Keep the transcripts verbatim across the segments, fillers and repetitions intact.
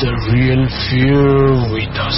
the real fear with us.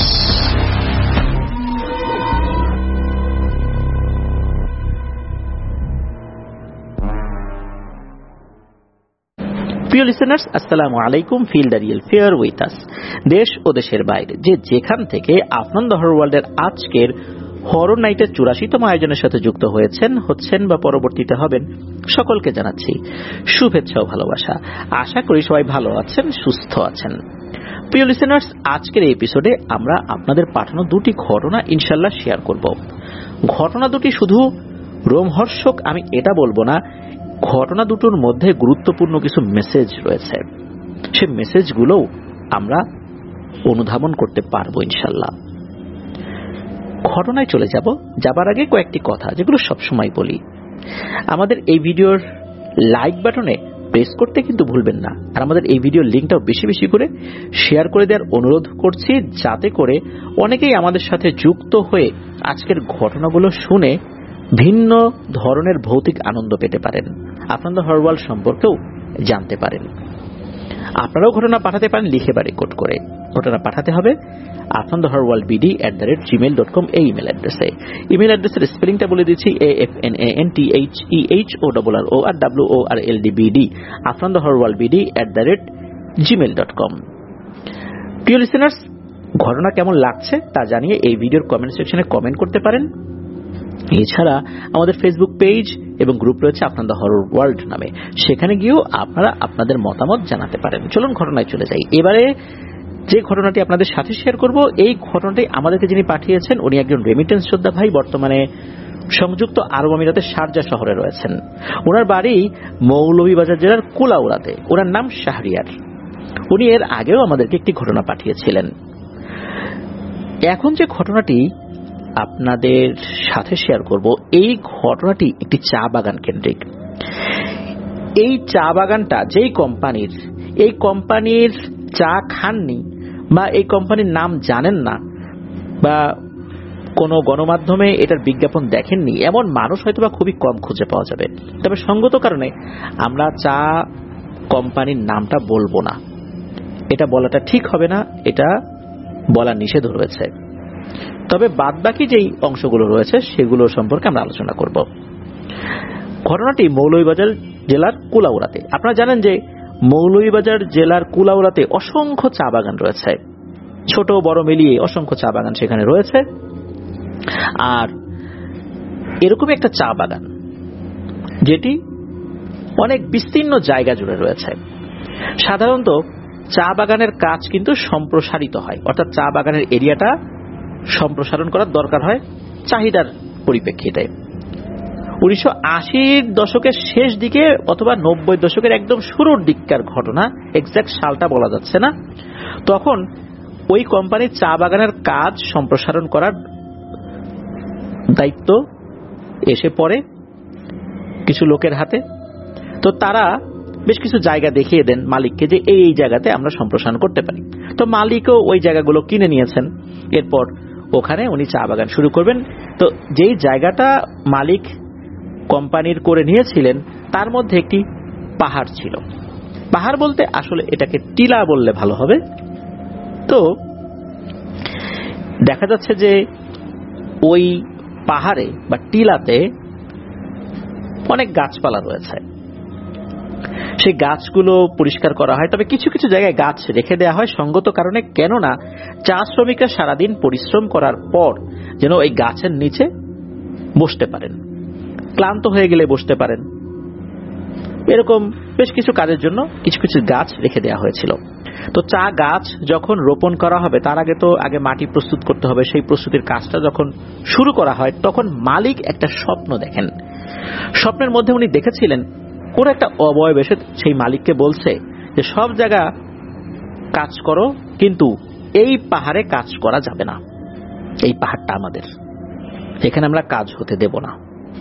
প্রিয় listeners, আসসালামু আলাইকুম। Feel the real fear with us. দেশ ও দেশের বাইরে যে যেখান থেকে আফনান দ্য হরর ওয়ার্ল্ডের আজকের হরর নাইটের চুরাশিতম আয়োজনের সাথে যুক্ত হয়েছেন হচ্ছেন বা পরবর্তীতে হবেন, সকলকে জানাচ্ছি শুভেচ্ছা ও ভালোবাসা। আশা করি সবাই ভালো আছেন, সুস্থ আছেন। প্রিয় লিসেনার্স, আজকের এই এপিসোডে আমরা আপনাদের পাঠানো দুটি ঘটনা ইনশাল্লাহ শেয়ার করব। ঘটনা দুটি শুধু রোমহর্ষক আমি এটা বলবো না, ঘটনা দুটোর মধ্যে গুরুত্বপূর্ণ কিছু মেসেজ রয়েছে। সে মেসেজগুলো আমরা অনুধাবন করতে পারবো ইনশাল্লাহ। ঘটনায় চলে যাব। যাবার আগে কয়েকটি কথা যেগুলো সবসময় বলি। আমাদের এই ভিডিওর লাইক বাটনে প্রেস করতে কিন্তু ভুলবেন না, আর আমাদের এই ভিডিওর লিঙ্কটাও বেশি বেশি করে শেয়ার করে দেওয়ার অনুরোধ করছি, যাতে করে অনেকেই আমাদের সাথে যুক্ত হয়ে আজকের ঘটনাগুলো শুনে ভিন্ন ধরনের ভৌতিক আনন্দ পেতে পারেন, আফনান দ্য হরর ওয়ার্ল্ড সম্পর্কেও জানতে পারেন। আপনারাও ঘটনা পাঠাতে পারেন লিখে বা রেকর্ড করে। ঘটনা পাঠাতে হবে Afnan the horror world BD at the rate Gmail dot com এই ইমেল অ্যাড্রেসে। ইমেল অ্যাড্রেসের স্পেলিংটা বলে দিচ্ছি, A F N A N T H E H O double R O R W O R L D BD Afnan the horror world BD at the rate Gmail dot com. প্রিয় listeners, ঘটনা কেমন লাগছে তা জানিয়ে এই ভিডিওর comment সেকশনে comment করতে পারেন। এছাড়া আমাদের ফেসবুক পেজ এবং গ্রুপ রয়েছে আফনান দ্য হরর ওয়ার্ল্ড নামে, সেখানে গিয়েও আপনারা আপনাদের মতামত জানাতে পারেন। চলুন ঘটনায় চলে যাই। এবারে যে ঘটনাটি আপনাদের সাথে শেয়ার করব, এই ঘটনাটি আমাদেরকে যিনি পাঠিয়েছেন উনি একজন রেমিটেন্স যোদ্ধা ভাই, বর্তমানে সংযুক্ত আরব আমিরাতের শারজা শহরে রয়েছেন। ওনার বাড়ি মৌলভীবাজার জেলার কুলাউড়াতে। ওনার নাম শাহরিয়ার। উনি এর আগেও আমাদেরকে একটি ঘটনা পাঠিয়েছিলেন। এখন যে ঘটনাটি আপনাদের সাথে শেয়ার করব, এই ঘটনাটি একটি চা বাগান কেন্দ্রিক। এই চা বাগানটা যেই কোম্পানির, এই কোম্পানির চা খাননি বা এই কোম্পানির নাম জানেন না বা কোনো গণমাধ্যমে এটার বিজ্ঞাপন দেখেননি এমন মানুষ হয়তো বা খুবই কম খুঁজে পাওয়া যাবে। তবে সঙ্গত কারণে আমরা চা কোম্পানির নামটা বলবো না, এটা বলাটা ঠিক হবে না, এটা বলা নিষেধ রয়েছে। তবে বাদ বাকি যেই অংশগুলো রয়েছে সেগুলো সম্পর্কে আমরা আলোচনা করব। ঘটনাটি মৌলভীবাজার জেলার কুলাউড়াতে। আপনারা জানেন যে মৌলভীবাজার জেলার কুলাউড়াতে অসংখ্য চা বাগান রয়েছে, ছোট বড় মিলিয়ে অসংখ্য চা বাগান সেখানে রয়েছে। আর এরকম একটা চা বাগান যেটি অনেক বিস্তীর্ণ জায়গা জুড়ে রয়েছে। সাধারণত চা বাগানের কাজ কিন্তু সম্প্রসারিত হয়, অর্থাৎ চা বাগানের এরিয়াটা সম্প্রসারণ করার দরকার হয় চাহিদার পরিপ্রেক্ষিতে। উনিশশো আশির দশকের শেষ দিকে অথবা নব্বই দশকের একদম শুরুর দিককার ঘটনা, এক্সাক্ট সালটা বলা যাচ্ছে না, তখন ওই কোম্পানির চা বাগানের কাজ সম্প্রসারণ করার দায়িত্ব এসে পড়ে কিছু লোকের হাতে। তো তারা বেশ কিছু জায়গা দেখিয়ে দেন মালিককে যে এই এই জায়গাতে আমরা সম্প্রসারণ করতে পারি। তো মালিকও ওই জায়গাগুলো কিনে নিয়েছেন। এরপর ওখানে উনি চা বাগান শুরু করবেন। তো যেই জায়গাটা মালিক কোম্পানির করে নিয়েছিলেন তার মধ্যে একটি পাহাড় ছিল। পাহাড় বলতে আসলে এটাকে টিলা বললে ভালো হবে। তো দেখা যাচ্ছে যে ওই পাহাড়ে বা টিলাতে অনেক গাছপালা রয়েছে। সেই গাছগুলো পরিষ্কার করা হয়, তবে কিছু কিছু জায়গায় গাছ রেখে দেওয়া হয় সঙ্গত কারণে, কেননা চা শ্রমিকরা সারাদিন পরিশ্রম করার পর যেন ওই গাছের নিচে বসতে পারেন, ক্লান্ত হয়ে গেলে বসতে পারেন, এরকম বেশ কিছু কাজের জন্য কিছু কিছু গাছ রেখে দেওয়া হয়েছিল। তো চা গাছ যখন রোপণ করা হবে তার আগে তো আগে মাটি প্রস্তুত করতে হবে। সেই প্রস্তুতির কাজটা যখন শুরু করা হয় তখন মালিক একটা স্বপ্ন দেখেন। স্বপ্নের মধ্যে উনি দেখেছিলেন কোন একটা অবয়ব এসে সেই মালিককে বলছে যে সব জায়গা কাজ করো, কিন্তু এই পাহাড়ে কাজ করা যাবে না, এই পাহাড়টা আমাদের, এখানে আমরা কাজ হতে দেব না।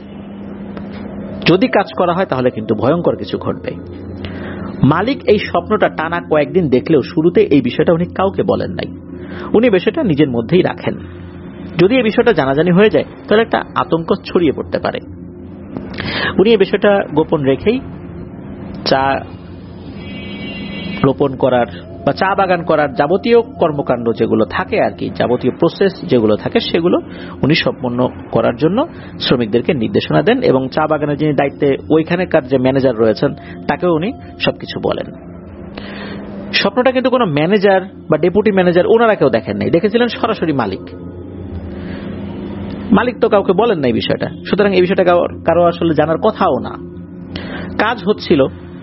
যদি কাজ করা হয় তাহলে কিন্তু ভয়ঙ্কর কিছু ঘটবে। মালিক এই স্বপ্নটা টানা কয়েকদিন দেখলেও শুরুতে এই বিষয়টা উনি কাউকে বলেন নাই। উনি বিষয়টা নিজের মধ্যেই রাখেন। যদি এই বিষয়টা জানাজানি হয়ে যায় তাহলে একটা আতঙ্ক ছড়িয়ে পড়তে পারে। উনি এই বিষয়টা গোপন রেখেই চা রোপণ করার বা চা বাগান করার যাবতীয় কর্মকাণ্ড যেগুলো থাকে আর কি, যাবতীয় প্রসেস যেগুলো থাকে সেগুলো উনি সম্পন্ন করার জন্য শ্রমিকদেরকে নির্দেশনা দেন এবং চা বাগানের যিনি দায়িত্বে ওইখানেকার যে ম্যানেজার রয়েছেন তাকেও উনি সবকিছু বলেন। স্বপ্নটা কিন্তু কোনো ম্যানেজার বা ডেপুটি ম্যানেজার ওনারা কেউ দেখেন নাই, দেখেছিলেন সরাসরি মালিক। মালিক তো কাউকে বলেন নাই বিষয়টা, সুতরাং এই বিষয়টা কারো আসলে জানার কথাও না। কাজ হচ্ছিল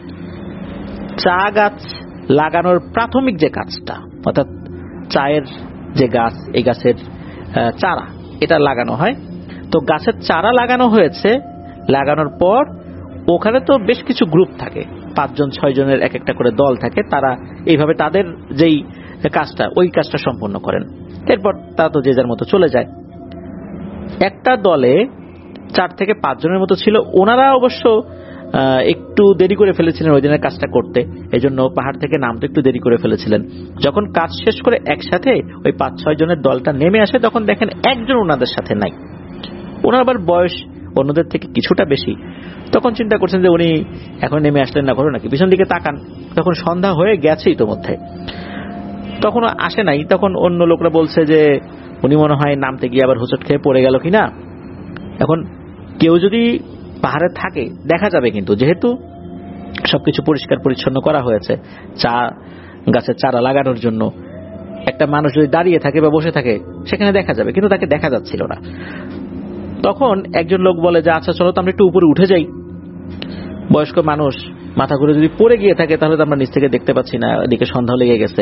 চা গাছ লাগানোর প্রাথমিক যে কাজটা, অর্থাৎ চায়ের যে গাছ, এই গাছের চারা এটা লাগানো হয়। তো গাছের চারা লাগানো হয়েছে, লাগানোর পর ওখানে তো বেশ কিছু গ্রুপ থাকে, পাঁচজন ছয় জনের এক একটা করে দল থাকে, তারা এইভাবে তাদের যেই কাজটা ওই কাজটা সম্পন্ন করেন। এরপর তারা তো যে যার মতো চলে যায়। একটা দলে চার থেকে পাঁচ জনের মতো ছিল, ওনারা অবশ্য একটু দেরি করে ফেলেছিলেন ওই দিনের কাজটা করতে, এই জন্য পাহাড় থেকে নামতে একটু দেরি করে ফেলেছিলেন। যখন কাজ শেষ করে একসাথে ওই পাঁচ ছয় জনের দলটা নেমে আসে তখন দেখেন একজন ওনাদের সাথে নাই। ওনার আবার বয়স অন্যদের থেকে কিছুটা বেশি। তখন চিন্তা করছেন যে উনি এখন নেমে আসলেন না ঘটনা কি, পিছন দিকে তাকান, তখন সন্ধ্যা হয়ে গেছে ইতোমধ্যে, তখন আসে নাই। তখন অন্য লোকরা বলছে যে উনি মনে হয় নামতে গিয়ে আবার হোঁচট খেয়ে পড়ে গেল কিনা। এখন কেউ যদি পাহাড়ে থাকে দেখা যাবে, কিন্তু যেহেতু সবকিছু পরিষ্কার পরিচ্ছন্ন করা হয়েছে চা গাছের চারা লাগানোর জন্য, একটা মানুষ যদি দাঁড়িয়ে থাকে বা বসে থাকে সেখানে দেখা যাবে, কিন্তু তাকে দেখা যাচ্ছিল না। তখন একজন লোক বলে যে আচ্ছা চলো তো আমরা একটু উপরে উঠে যাই, বয়স্ক মানুষ মাথা ঘুরে যদি পড়ে গিয়ে থাকে তাহলে তো আমরা নিচ থেকে দেখতে পাচ্ছি না, এদিকে সন্ধ্যা লেগে গেছে,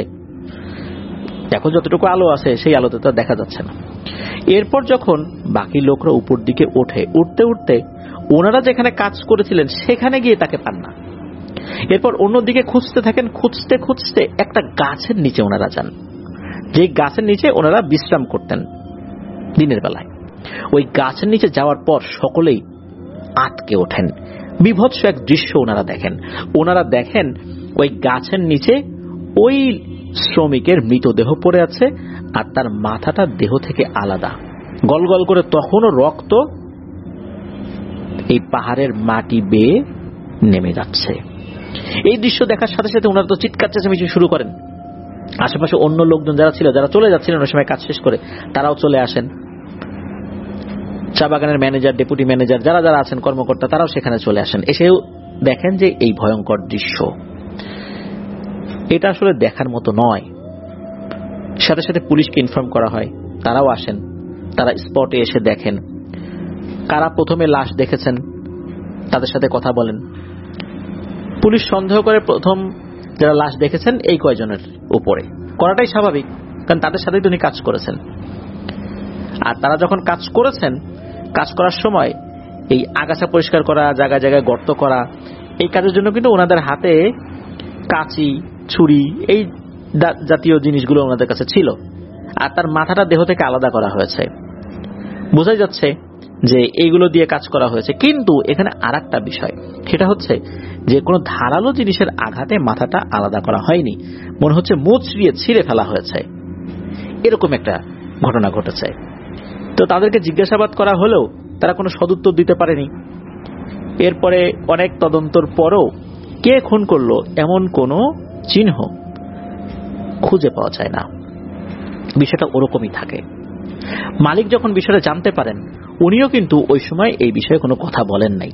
এখন যতটুকু আলো আছে সেই আলোতে তো দেখা যাচ্ছে না। এরপর যখন বাকি লোকরা উপর দিকে ওঠে, উঠতে উঠতে ওনারা যেখানে কাজ করেছিলেন সেখানে গিয়ে তাকে পান না। এরপর অন্যদিকে খুঁজতে থাকেন, খুঁজতে খুঁজতে একটা গাছের নিচে ওনারা যান, যে গাছের নিচে ওনারা বিশ্রাম করতেন দিনের বেলায়। ওই গাছের নিচে যাওয়ার পর সকলেই আটকে ওঠেন। বিভৎস এক দৃশ্য ওনারা দেখেন। ওনারা দেখেন ওই গাছের নিচে ওই শ্রমিকের মৃতদেহ পড়ে আছে, আর তার মাথাটা দেহ থেকে আলাদা, গলগল করে তখনও রক্ত এই পাহাড়ের মাটি বেয়ে নেমে যাচ্ছে। এই দৃশ্য দেখার সাথে সাথে ওনারা তো চিৎকার চেঁচামেচি শুরু করেন। আশেপাশে অন্য লোকজন যারা ছিল, যারা চলে যাচ্ছিলেন ওই সময় কাজ শেষ করে, তারাও চলে আসেন। চা বাগানের ম্যানেজার, ডেপুটি ম্যানেজার যারা যারা আছেন কর্মকর্তা, তারাও সেখানে চলে আসেন। এসেও দেখেন যে এই ভয়ঙ্কর দৃশ্য, এটা আসলে দেখার মতো নয়। সাথে সাথে পুলিশকে ইনফর্ম করা হয়, তারাও আসেন, তারা স্পটে এসে দেখেন। কারা প্রথমে লাশ দেখেছেন তাদের সাথে কথা বলেন। পুলিশ সন্দেহ করে প্রথম যারা লাশ দেখেছেন এই কয়জনের উপরে, করাটাই স্বাভাবিক, কারণ তাদের সাথেই তিনি কাজ করেছেন। আর তারা যখন কাজ করেছেন, কাজ করার সময় এই আগাছা পরিষ্কার করা, জায়গায় জায়গায় গর্ত করা, এই কাজের জন্য কিন্তু ওনাদের হাতে কাঁচি, ছুরি, এই জাতীয় জিনিসগুলো ওনাদের কাছে ছিল। আর তার মাথাটা দেহ থেকে আলাদা করা হয়েছে, বোঝাই যাচ্ছে যে এইগুলো দিয়ে কাজ করা হয়েছে। কিন্তু এখানে আর একটা বিষয়, সেটা হচ্ছে যে কোনো ধারালো জিনিসের আঘাতে মাথাটা আলাদা করা হয়নি, মনে হচ্ছে মুচড়িয়ে ছিঁড়ে ফেলা হয়েছে, এরকম একটা ঘটনা ঘটেছে। তো তাদেরকে জিজ্ঞাসাবাদ করা হলেও তারা কোনো সদুত্তর দিতে পারেনি। এরপরে অনেক তদন্তর পরও কে খুন করলো এমন কোনো চিহ্ন খুঁজে পাওয়া যায় না। বিষয়টা ওরকমই থাকে। মালিক যখন বিষয়টা জানতে পারেন, উনিও কিন্তু ওই সময় এই বিষয়ে কোনো কথা বলেন নাই।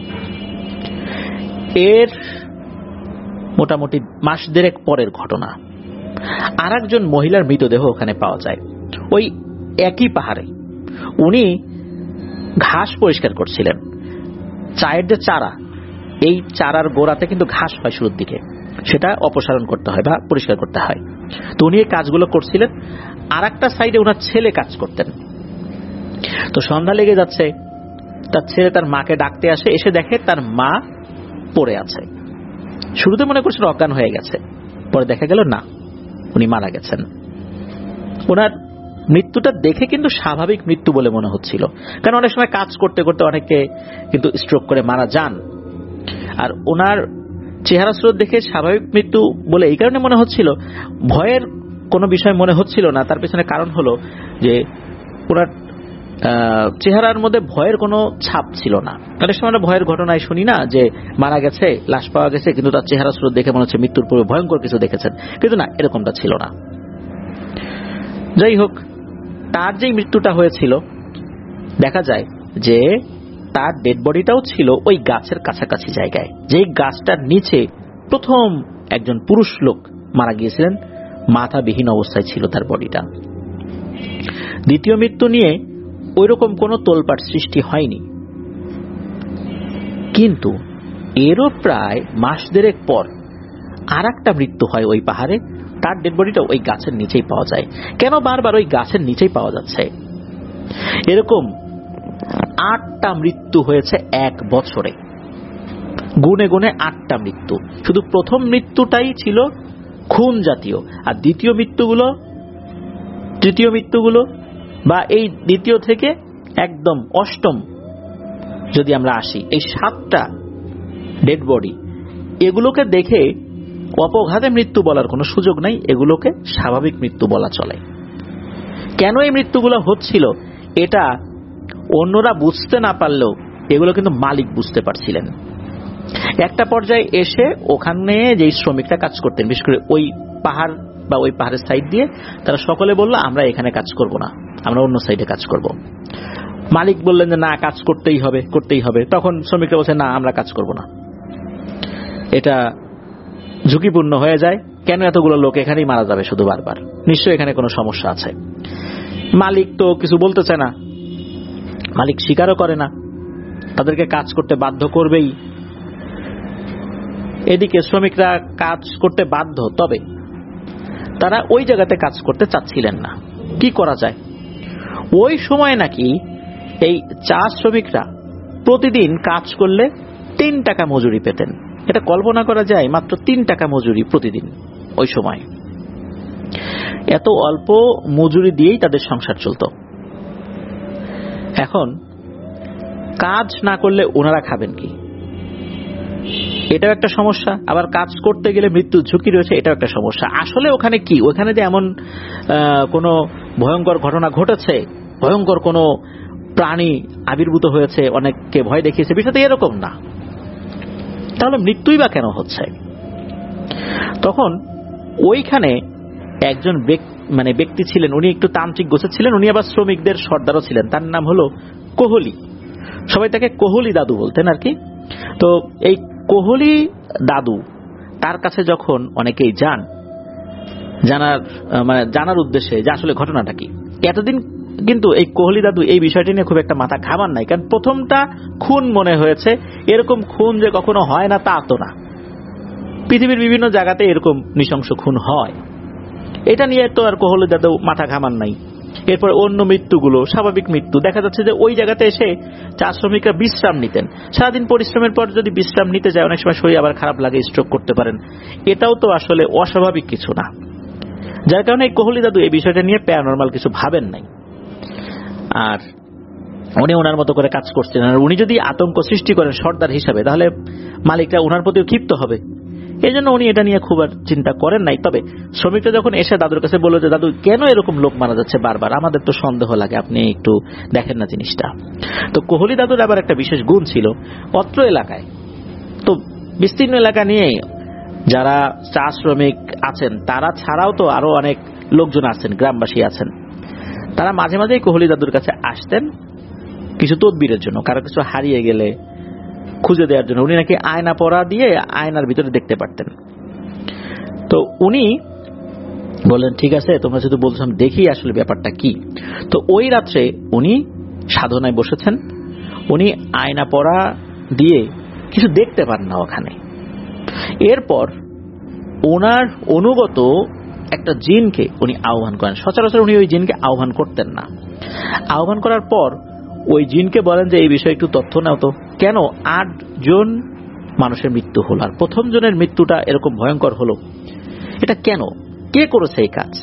এর মোটামুটি মাস দেড়েক পরের ঘটনা, আর একজন মহিলার মৃতদেহ ওখানে পাওয়া যায় ওই একই পাহাড়ে। উনি ঘাস পরিষ্কার করছিলেন। চায়ের যে চারা, এই চারার গোড়াতে কিন্তু ঘাস হয় শুরুর দিকে, সেটা অপসারণ করতে হয় বা পরিষ্কার করতে হয়। তো উনি এই কাজগুলো করছিলেন, আর একটা সাইডে ওনার ছেলে কাজ করতেন। তো সন্ধ্যা লেগে যাচ্ছে, তার ছেলে তার মাকে ডাকতে আসে, এসে দেখে তার মা পড়ে আছে। শুরুতে মনে করছিল অজ্ঞান হয়ে গেছে, পরে দেখা গেল না, উনি মারা গেছেন। ওনার মৃত্যুটা দেখে কিন্তু স্বাভাবিক মৃত্যু বলে মনে হচ্ছিল, কারণ অনেক সময় কাজ করতে করতে অনেকে কিন্তু স্ট্রোক করে মারা যান। আর ওনার চেহারা স্রোত দেখে স্বাভাবিক মৃত্যু বলে এই কারণে মনে হচ্ছিল, ভয়ের কোনো বিষয় মনে হচ্ছিল না। তার পেছনে কারণ হলো যে ওনার চেহারার মধ্যে ভয়ের কোনো ছাপ ছিল না। অনেক সময় আমরা ভয়ের ঘটনায় শুনি না যে মারা গেছে, লাশ পাওয়া গেছে, কিন্তু তার চেহারা স্রোত দেখে মনে হচ্ছে মৃত্যুর পূর্বে ভয়ঙ্কর কিছু দেখেছেন, কিন্তু না, এরকমটা ছিল না। যাই হোক, তার যে মৃত্যুটা হয়েছিল, দেখা যায় যে তার ডেড বডিটাও ছিল ওই গাছের কাছাকাছি জায়গায়, যেই গাছটার নিচে প্রথম একজন পুরুষ লোক মারা গিয়েছিলেন, মাথাবিহীন অবস্থায় ছিল তার বডিটা। দ্বিতীয় মৃত্যু নিয়ে ওইরকম কোনো তোলপাড় সৃষ্টি হয়নি, কিন্তু এরও প্রায় মাস দেড়েক পর আর একটা মৃত্যু হয় ওই পাহাড়ে। তার ডেড বডিটা ওই গাছের নিচেই পাওয়া যায়। কেন বারবার ওই গাছের নিচেই পাওয়া যাচ্ছে? এরকম আটটা মৃত্যু হয়েছে এক বছরে, গুনে গুনে আটটা মৃত্যু। শুধু প্রথম মৃত্যুটাই ছিল খুন জাতীয়, আর দ্বিতীয় মৃত্যুগুলো তৃতীয় মৃত্যুগুলো বা এই দ্বিতীয় থেকে একদম অষ্টম যদি আমরা আসি, এই সাতটা ডেড বডি, এগুলোকে দেখে অপঘাতে মৃত্যু বলার কোনো সুযোগ নাই, এগুলোকে স্বাভাবিক মৃত্যু বলা চলে। কেন এই মৃত্যুগুলো হচ্ছিল এটা অন্যরা বুঝতে না পারলেও এগুলো কিন্তু মালিক বুঝতে পারছিলেন। একটা পর্যায়ে এসে ওখানে যেই শ্রমিকরা কাজ করতেন, বিশেষ করে ওই পাহাড় বা ওই পাহাড়ের সাইড দিয়ে, তারা সকলে বলল আমরা এখানে কাজ করব না, আমরা অন্য সাইডে কাজ করব। মালিক বললেন যে না, কাজ করতেই হবে করতেই হবে। তখন শ্রমিকরা বলছে না, আমরা কাজ করব না, এটা ঝুঁকিপূর্ণ হয়ে যায়, কেন এতগুলো লোক এখানেই মারা যাবে শুধু বারবার, নিশ্চয়ই এখানে কোনো সমস্যা আছে। মালিক তো কিছু বলতে চায় না, মালিক স্বীকারও করে না, তাদেরকে কাজ করতে বাধ্য করবেই। এদিকে শ্রমিকরা কাজ করতে বাধ্য, তবে তারা ওই জায়গাতে কাজ করতে চাচ্ছিলেন না। কি করা যায়? ওই সময় নাকি এই চা শ্রমিকরা প্রতিদিন কাজ করলে তিন টাকা মজুরি পেতেন। এটা কল্পনা করা যায়, মাত্র তিন টাকা মজুরি প্রতিদিন। ওই সময় এত অল্প মজুরি দিয়েই তাদের সংসার চলত। এখন কাজ না করলে ওনারা খাবেন কি? এটাও একটা সমস্যা। আবার কাজ করতে গেলে মৃত্যুর ঝুঁকি রয়েছে, এটাও একটা সমস্যা। আসলে ওখানে কি, ওখানে যে এমন কোনো ভয়ঙ্কর ঘটনা ঘটেছে, ভয়ঙ্কর কোনো প্রাণী আবির্ভূত হয়েছে, অনেককে ভয় দেখিয়েছে, বিষয়টা এরকম না। তাহলে মৃত্যুই বা কেন হচ্ছে? তখন ওইখানে একজন মানে ব্যক্তি ছিলেন, উনি একটু তান্ত্রিক গোছের ছিলেন, উনি আবার শ্রমিকদের সর্দারও ছিলেন। তার নাম হলো কোহলি। সবাই তাকে কোহলি দাদু বলতেন আর কি। তো এই কোহলি দাদু, তার কাছে যখন অনেকেই যান জানার মানে জানার উদ্দেশ্যে যে আসলে ঘটনাটা কি, এতদিন কিন্তু এই কোহলি দাদু এই বিষয়টি নিয়ে খুব একটা মাথা ঘামান নাই, কারণ প্রথমটা খুন মনে হয়েছে, এরকম খুন যে কখনো হয় না তা তো না, পৃথিবীর বিভিন্ন জায়গাতে এরকম নৃশংস খুন হয়, এটা নিয়ে তো আর কোহলি দাদু মাথা ঘামান নাই। এরপর অন্য মৃত্যুগুলো স্বাভাবিক মৃত্যু, দেখা যাচ্ছে যে ওই জায়গাতে এসে চা শ্রমিকরা বিশ্রাম নিতেন। সারাদিন পরিশ্রমের পর যদি বিশ্রাম নিতে যায়, অনেক সময় শরীর আবার খারাপ লাগে, স্ট্রোক করতে পারেন, এটাও তো আসলে অস্বাভাবিক কিছু না। যার কারণে এই কোহলি দাদু এই বিষয়টা নিয়ে প্যারানরমাল কিছু ভাবেন নাই, আর উনি ওনার মতো করে কাজ করছেন। আর উনি যদি আতঙ্ক সৃষ্টি করেন সর্দার হিসাবে, তাহলে মালিকরা ওনার প্রতিও ক্ষিপ্ত হবে, এই জন্য উনি এটা নিয়ে খুব আর চিন্তা করেন নাই। তবে শ্রমিকরা যখন এসে দাদুর কাছে বলল যে দাদু কেন এরকম লোক মারা যাচ্ছে বারবার, আমাদের তো সন্দেহ লাগে, আপনি একটু দেখেন না জিনিসটা। তো কোহলি দাদুর আবার একটা বিশেষ গুণ ছিল, অত্র এলাকায় তো বিস্তীর্ণ এলাকা নিয়ে যারা চা শ্রমিক আছেন তারা ছাড়াও তো আরো অনেক লোকজন আছেন, গ্রামবাসী আছেন, তারা মাঝে মাঝেই কোহলি দাদুর কাছে আসতেন কিছু তদবিরের জন্য, কারো কিছু হারিয়ে গেলে খুঁজে দেওয়ার জন্য। উনি নাকি আয়না পরা দিয়ে আয়নার ভিতরে দেখতে পারতেন। তো উনি বললেন ঠিক আছে, তোমরা যদি বলছো আমি দেখি আসলে ব্যাপারটা কি। তো ওই রাত্রে উনি সাধনায় বসেছেন, উনি আয়না পরা দিয়ে কিছু দেখতে পান না ওখানে। এরপর ওনার অনুগত একটা জিনকে উনি আহ্বান করেন। সচরাচর উনি ওই জিনকে আহ্বান করতেন না। আহ্বান করার পর ওই জিনকে বলেন যে এই বিষয়ে একটু তথ্য নাও তো, কেন আট জন মানুষের মৃত্যু হলো, আর প্রথম জনের মৃত্যুটা এরকম ভয়ঙ্কর হলো, এটা কেন, কে করেছে এই কাজ?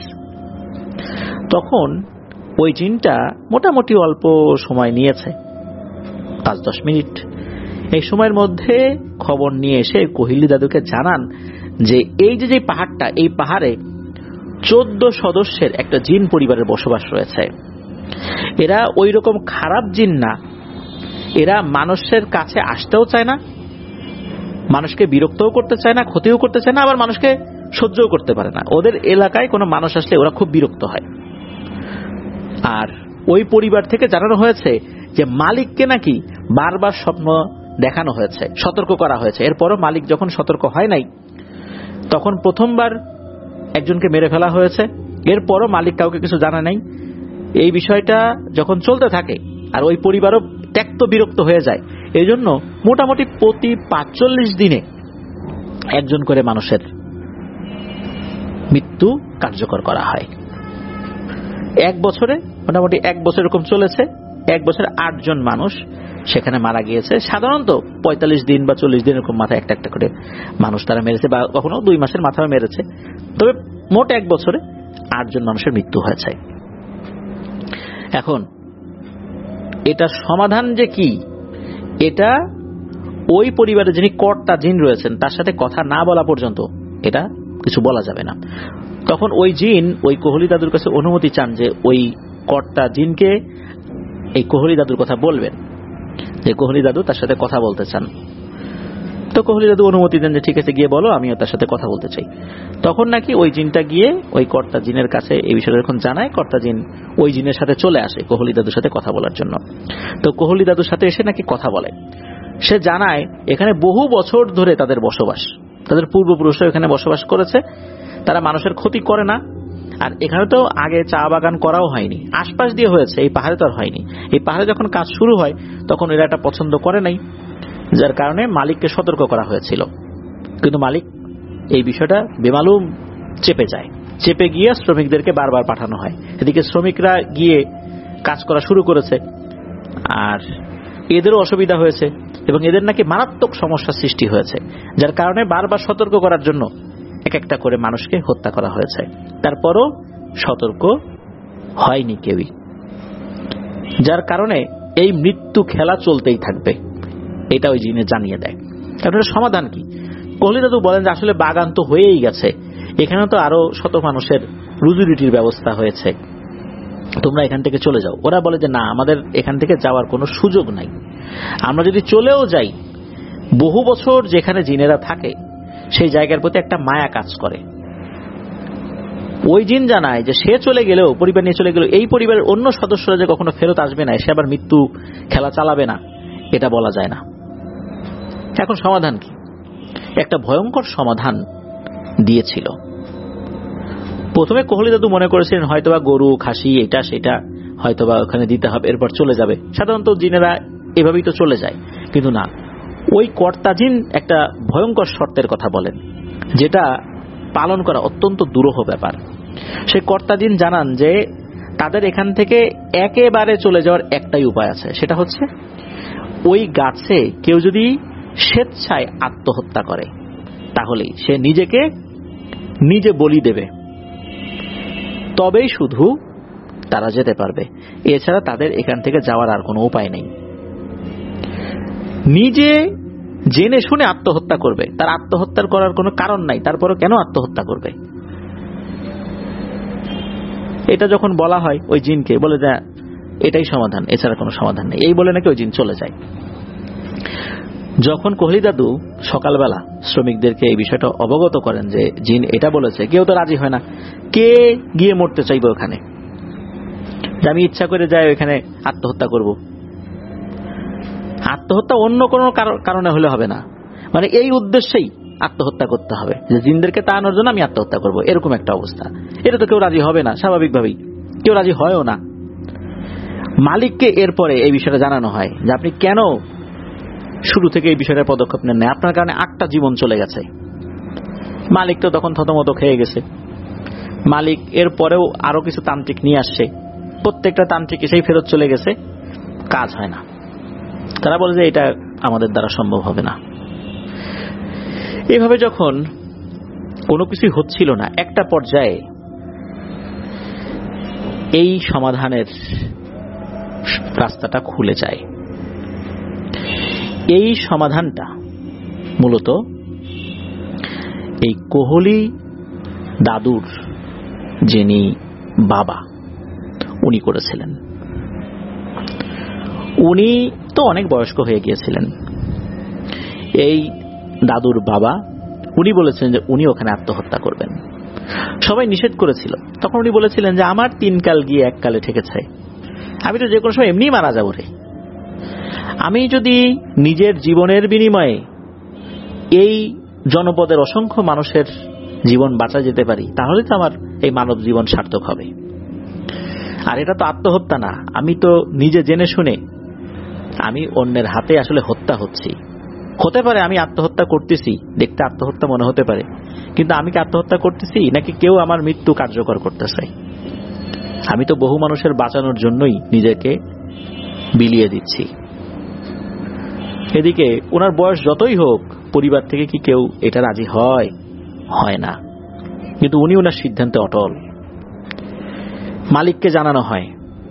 তখন ওই জিনটা মোটামুটি অল্প সময় নিয়েছে, পাঁচ দশ মিনিট। এই সময়ের মধ্যে খবর নিয়ে এসে কোহলি দাদুকে জানান যে এই যে যে পাহাড়টা, এই পাহাড়ে চোদ্দ সদস্যের একটা জিন পরিবারের বসবাস রয়েছে। এরা ওই রকম খারাপ জিন না, এরা মানুষের কাছে আসতেও চায় না, মানুষকে বিরক্তও করতে চায় না, ক্ষতিও করতে চায় না, আবার মানুষকে সহ্যও করতে পারে না। ওদের এলাকায় কোনো মানুষ আসলে ওরা খুব বিরক্ত হয়। আর ওই পরিবার থেকে জানানো হয়েছে যে মালিককে নাকি বারবার স্বপ্ন দেখানো হয়েছে, সতর্ক করা হয়েছে। এরপরও মালিক যখন সতর্ক হয় নাই, তখন প্রথমবার একজনকে মেরে ফেলা হয়েছে। এরপরও মালিক কাউকে কিছু জানা নাই। এই বিষয়টা যখন চলতে থাকে আর ওই পরিবারও ত্যক্ত বিরক্ত হয়ে যায়, এই জন্য মোটামুটি প্রতি পাঁচচল্লিশ দিনে একজন করে মানুষের মৃত্যু কার্যকর করা হয়। এক বছরে মোটামুটি এক বছর এরকম চলেছে, এক বছরে আটজন মানুষ সেখানে মারা গিয়েছে। সাধারণত পঁয়তাল্লিশ দিন বা চল্লিশ দিন এরকম মাথায় একটা একটা করে মানুষ তারা মেরেছে, বা কখনো দুই মাসের মাথায় মেরেছে। তবে মোট এক বছরে আটজন মানুষের মৃত্যু হয়েছে। এখন এটা সমাধান যে কি, এটা ওই পরিবারে যিনি কর্তা জিন রয়েছেন তার সাথে কথা না বলা পর্যন্ত এটা কিছু বলা যাবে না। তখন ওই জিন ওই কোহলি দাদুর কাছে অনুমতি চান যে ওই কর্তা জিনকে এই কোহলি দাদুর কথা বলবেন, যে কোহলি দাদু তার সাথে কথা বলতে চান। তো কোহলি দাদু অনুমতি দেন যে ঠিক আছে, গিয়ে বলো, আমিও তার সাথে কথা বলতে চাই। তখন নাকি ওই জিনটা গিয়ে ওই কর্তা জিনের কাছে এই বিষয়টা যখন জানায়, কর্তা জিন ওই জিনের সাথে চলে আসে কোহলি দাদুর সাথে কথা বলার জন্য। তো কোহলি দাদুর সাথে এসে নাকি কথা বলে। সে জানায় এখানে বহু বছর ধরে তাদের বসবাস, তাদের পূর্বপুরুষরা এখানে বসবাস করেছে, তারা মানুষের ক্ষতি করে না। আর এখানে তো আগে চা বাগান করাও হয়নি, আশপাশ দিয়ে হয়েছে, এই পাহাড়ে তো আর হয়নি। এই পাহাড়ে যখন কাজ শুরু হয় তখন এরা এটা পছন্দ করে নাই, যার কারণে মালিককে সতর্ক করা হয়েছিল। কিন্তু মালিক এই বিষয়টা বেমালুম চেপে যায়, চেপে গিয়ে শ্রমিকদেরকে বারবার পাঠানো হয়। এদিকে শ্রমিকরা গিয়ে কাজ করা শুরু করেছে, আর এদেরও অসুবিধা হয়েছে এবং এদের নাকি মারাত্মক সমস্যার সৃষ্টি হয়েছে, যার কারণে বারবার সতর্ক করার জন্য এক একটা করে মানুষকে হত্যা করা হয়েছে। তারপরও সতর্ক হয়নি কেউই, যার কারণে এই মৃত্যু খেলা চলতেই থাকবে, এটা ওই জিনে জানিয়ে দেয়। কারণ সমাধান কি? কোহলি দাদু বলেন যে আসলে বাগান তো হয়েই গেছে, এখানে তো আরো শত মানুষের রুজি রুটির ব্যবস্থা হয়েছে, তোমরা এখান থেকে চলে যাও। ওরা বলে যে না, আমাদের এখান থেকে যাওয়ার কোনো সুযোগ নাই, আমরা যদি চলেও যাই, বহু বছর যেখানে জিনেরা থাকে সেই জায়গার প্রতি একটা মায়া কাজ করে। ওই জিন জানায় যে সে চলে গেলেও, পরিবার নিয়ে চলে গেলেও, এই পরিবারের অন্য সদস্যরা যে কখনো ফেরত আসবে না, সে আবার মৃত্যু খেলা চালাবে না, এটা বলা যায় না। এখন সমাধান কি? একটা ভয়ঙ্কর সমাধান দিয়েছিল। প্রথমে কোহলি দাদু মনে করেছিলেন হয়তোবা গরু খাসি এটা সেটা হয়তোবা ওখানে দিতে হবে, এরপর চলে যাবে। সাধারণত জিনেরা এভাবেই তো চলে যায়, কিন্তু না, ওই কর্তা জিন একটা ভয়ঙ্কর শর্তের কথা বলেন, যেটা পালন করা অত্যন্ত দুরূহ ব্যাপার। সেই কর্তা জিন জানান যে তাদের এখান থেকে একেবারে চলে যাওয়ার একটাই উপায় আছে, সেটা হচ্ছে ওই গাছে কেউ যদি স্বেচ্ছায় আত্মহত্যা করে তাহলেই সে নিজেকে নিজে বলি দেবে, তবেই শুধু তারা যেতে পারবে, এছাড়া তাদের এখান থেকে যাওয়ার আর কোনো উপায় নেই। নিজে জেনে শুনে আত্মহত্যা করবে, তার আত্মহত্যার করার কোনো কারণ নাই, তারপরও কেন আত্মহত্যা করবে? এটা যখন বলা হয় ওই জিনকে, বলে যে এটাই সমাধান, এছাড়া কোনো সমাধান নেই, এই বলে নাকি ওই জিন চলে যায়। যখন কোহলি দাদু সকালবেলা শ্রমিকদেরকে এই বিষয়টা অবগত করেন যে জিন এটা বলেছে, কেউ তো রাজি হয় না। কে গিয়ে মরতে চাইবে ওখানে, যে আমি ইচ্ছা করে যাই ওখানে আত্মহত্যা করব? আত্মহত্যা অন্য কোনো কারণে হলে হবে না, মানে এই উদ্দেশ্যেই আত্মহত্যা করতে হবে, যে জিনদেরকে তাড়ানোর জন্য আমি আত্মহত্যা করব, এরকম একটা অবস্থা। এটা তো কেউ রাজি হবে না, স্বাভাবিকভাবেই কেউ রাজি হয়ও না। মালিককে এরপরে এই বিষয়টা জানানো হয় যে আপনি কেন শুরু থেকে এই বিষয়টার পদক্ষেপ নেন না, আপনার কারণে আটটা জীবন চলে গেছে। মালিক তো তখন থতমত খেয়ে গেছে। মালিক এর পরেও আরো কিছু তান্ত্রিক নিয়ে আসছে, প্রত্যেকটা তান্ত্রিক এসেই ফেরত চলে গেছে, কাজ হয় না। তারা বলে যে এটা আমাদের দ্বারা সম্ভব হবে না। এভাবে যখন কোনো কিছুই হচ্ছিল না, একটা পর্যায়ে এই সমাধানের রাস্তাটা খুলে যায়। এই সমাধানটা মূলত এই কোহলি দাদুর যিনি বাবা উনি করেছিলেন। উনি তো অনেক বয়স্ক হয়ে গিয়েছিলেন। এই দাদুর বাবা উনি বলেছিলেন যে উনি ওখানে আত্মহত্যা করবেন। সবাই নিষেধ করেছিল। তখন উনি বলেছিলেন যে আমার তিন কাল গিয়ে এক কালে ঠেকেছে, আমি তো যে কোনো সময় এমনি মারা যাবো রে। আমি যদি নিজের জীবনের বিনিময়ে এই জনপদের অসংখ্য মানুষের জীবন বাঁচা যেতে পারি, তাহলে তো আমার এই মানব জীবন সার্থক হবে। আর এটা তো আত্মহত্যা না, আমি তো নিজে জেনে শুনে আমি অন্যের হাতে আসলে হত্যা হচ্ছি। হতে পারে আমি আত্মহত্যা করতেছি, দেখতে আত্মহত্যা মনে হতে পারে, কিন্তু আমি কি আত্মহত্যা করতেছি নাকি কেউ আমার মৃত্যু কার্যকর করতেছে? আমি তো বহু মানুষের বাঁচানোর জন্যই নিজেকে বিলিয়ে দিচ্ছি। এদিকে ওনার বয়স যতই হোক, পরিবার থেকে কি কেউ এটা রাজি হয়? হয় না। কিন্তু উনি ওনার সিদ্ধান্তে অটল। মালিককে জানানো হয়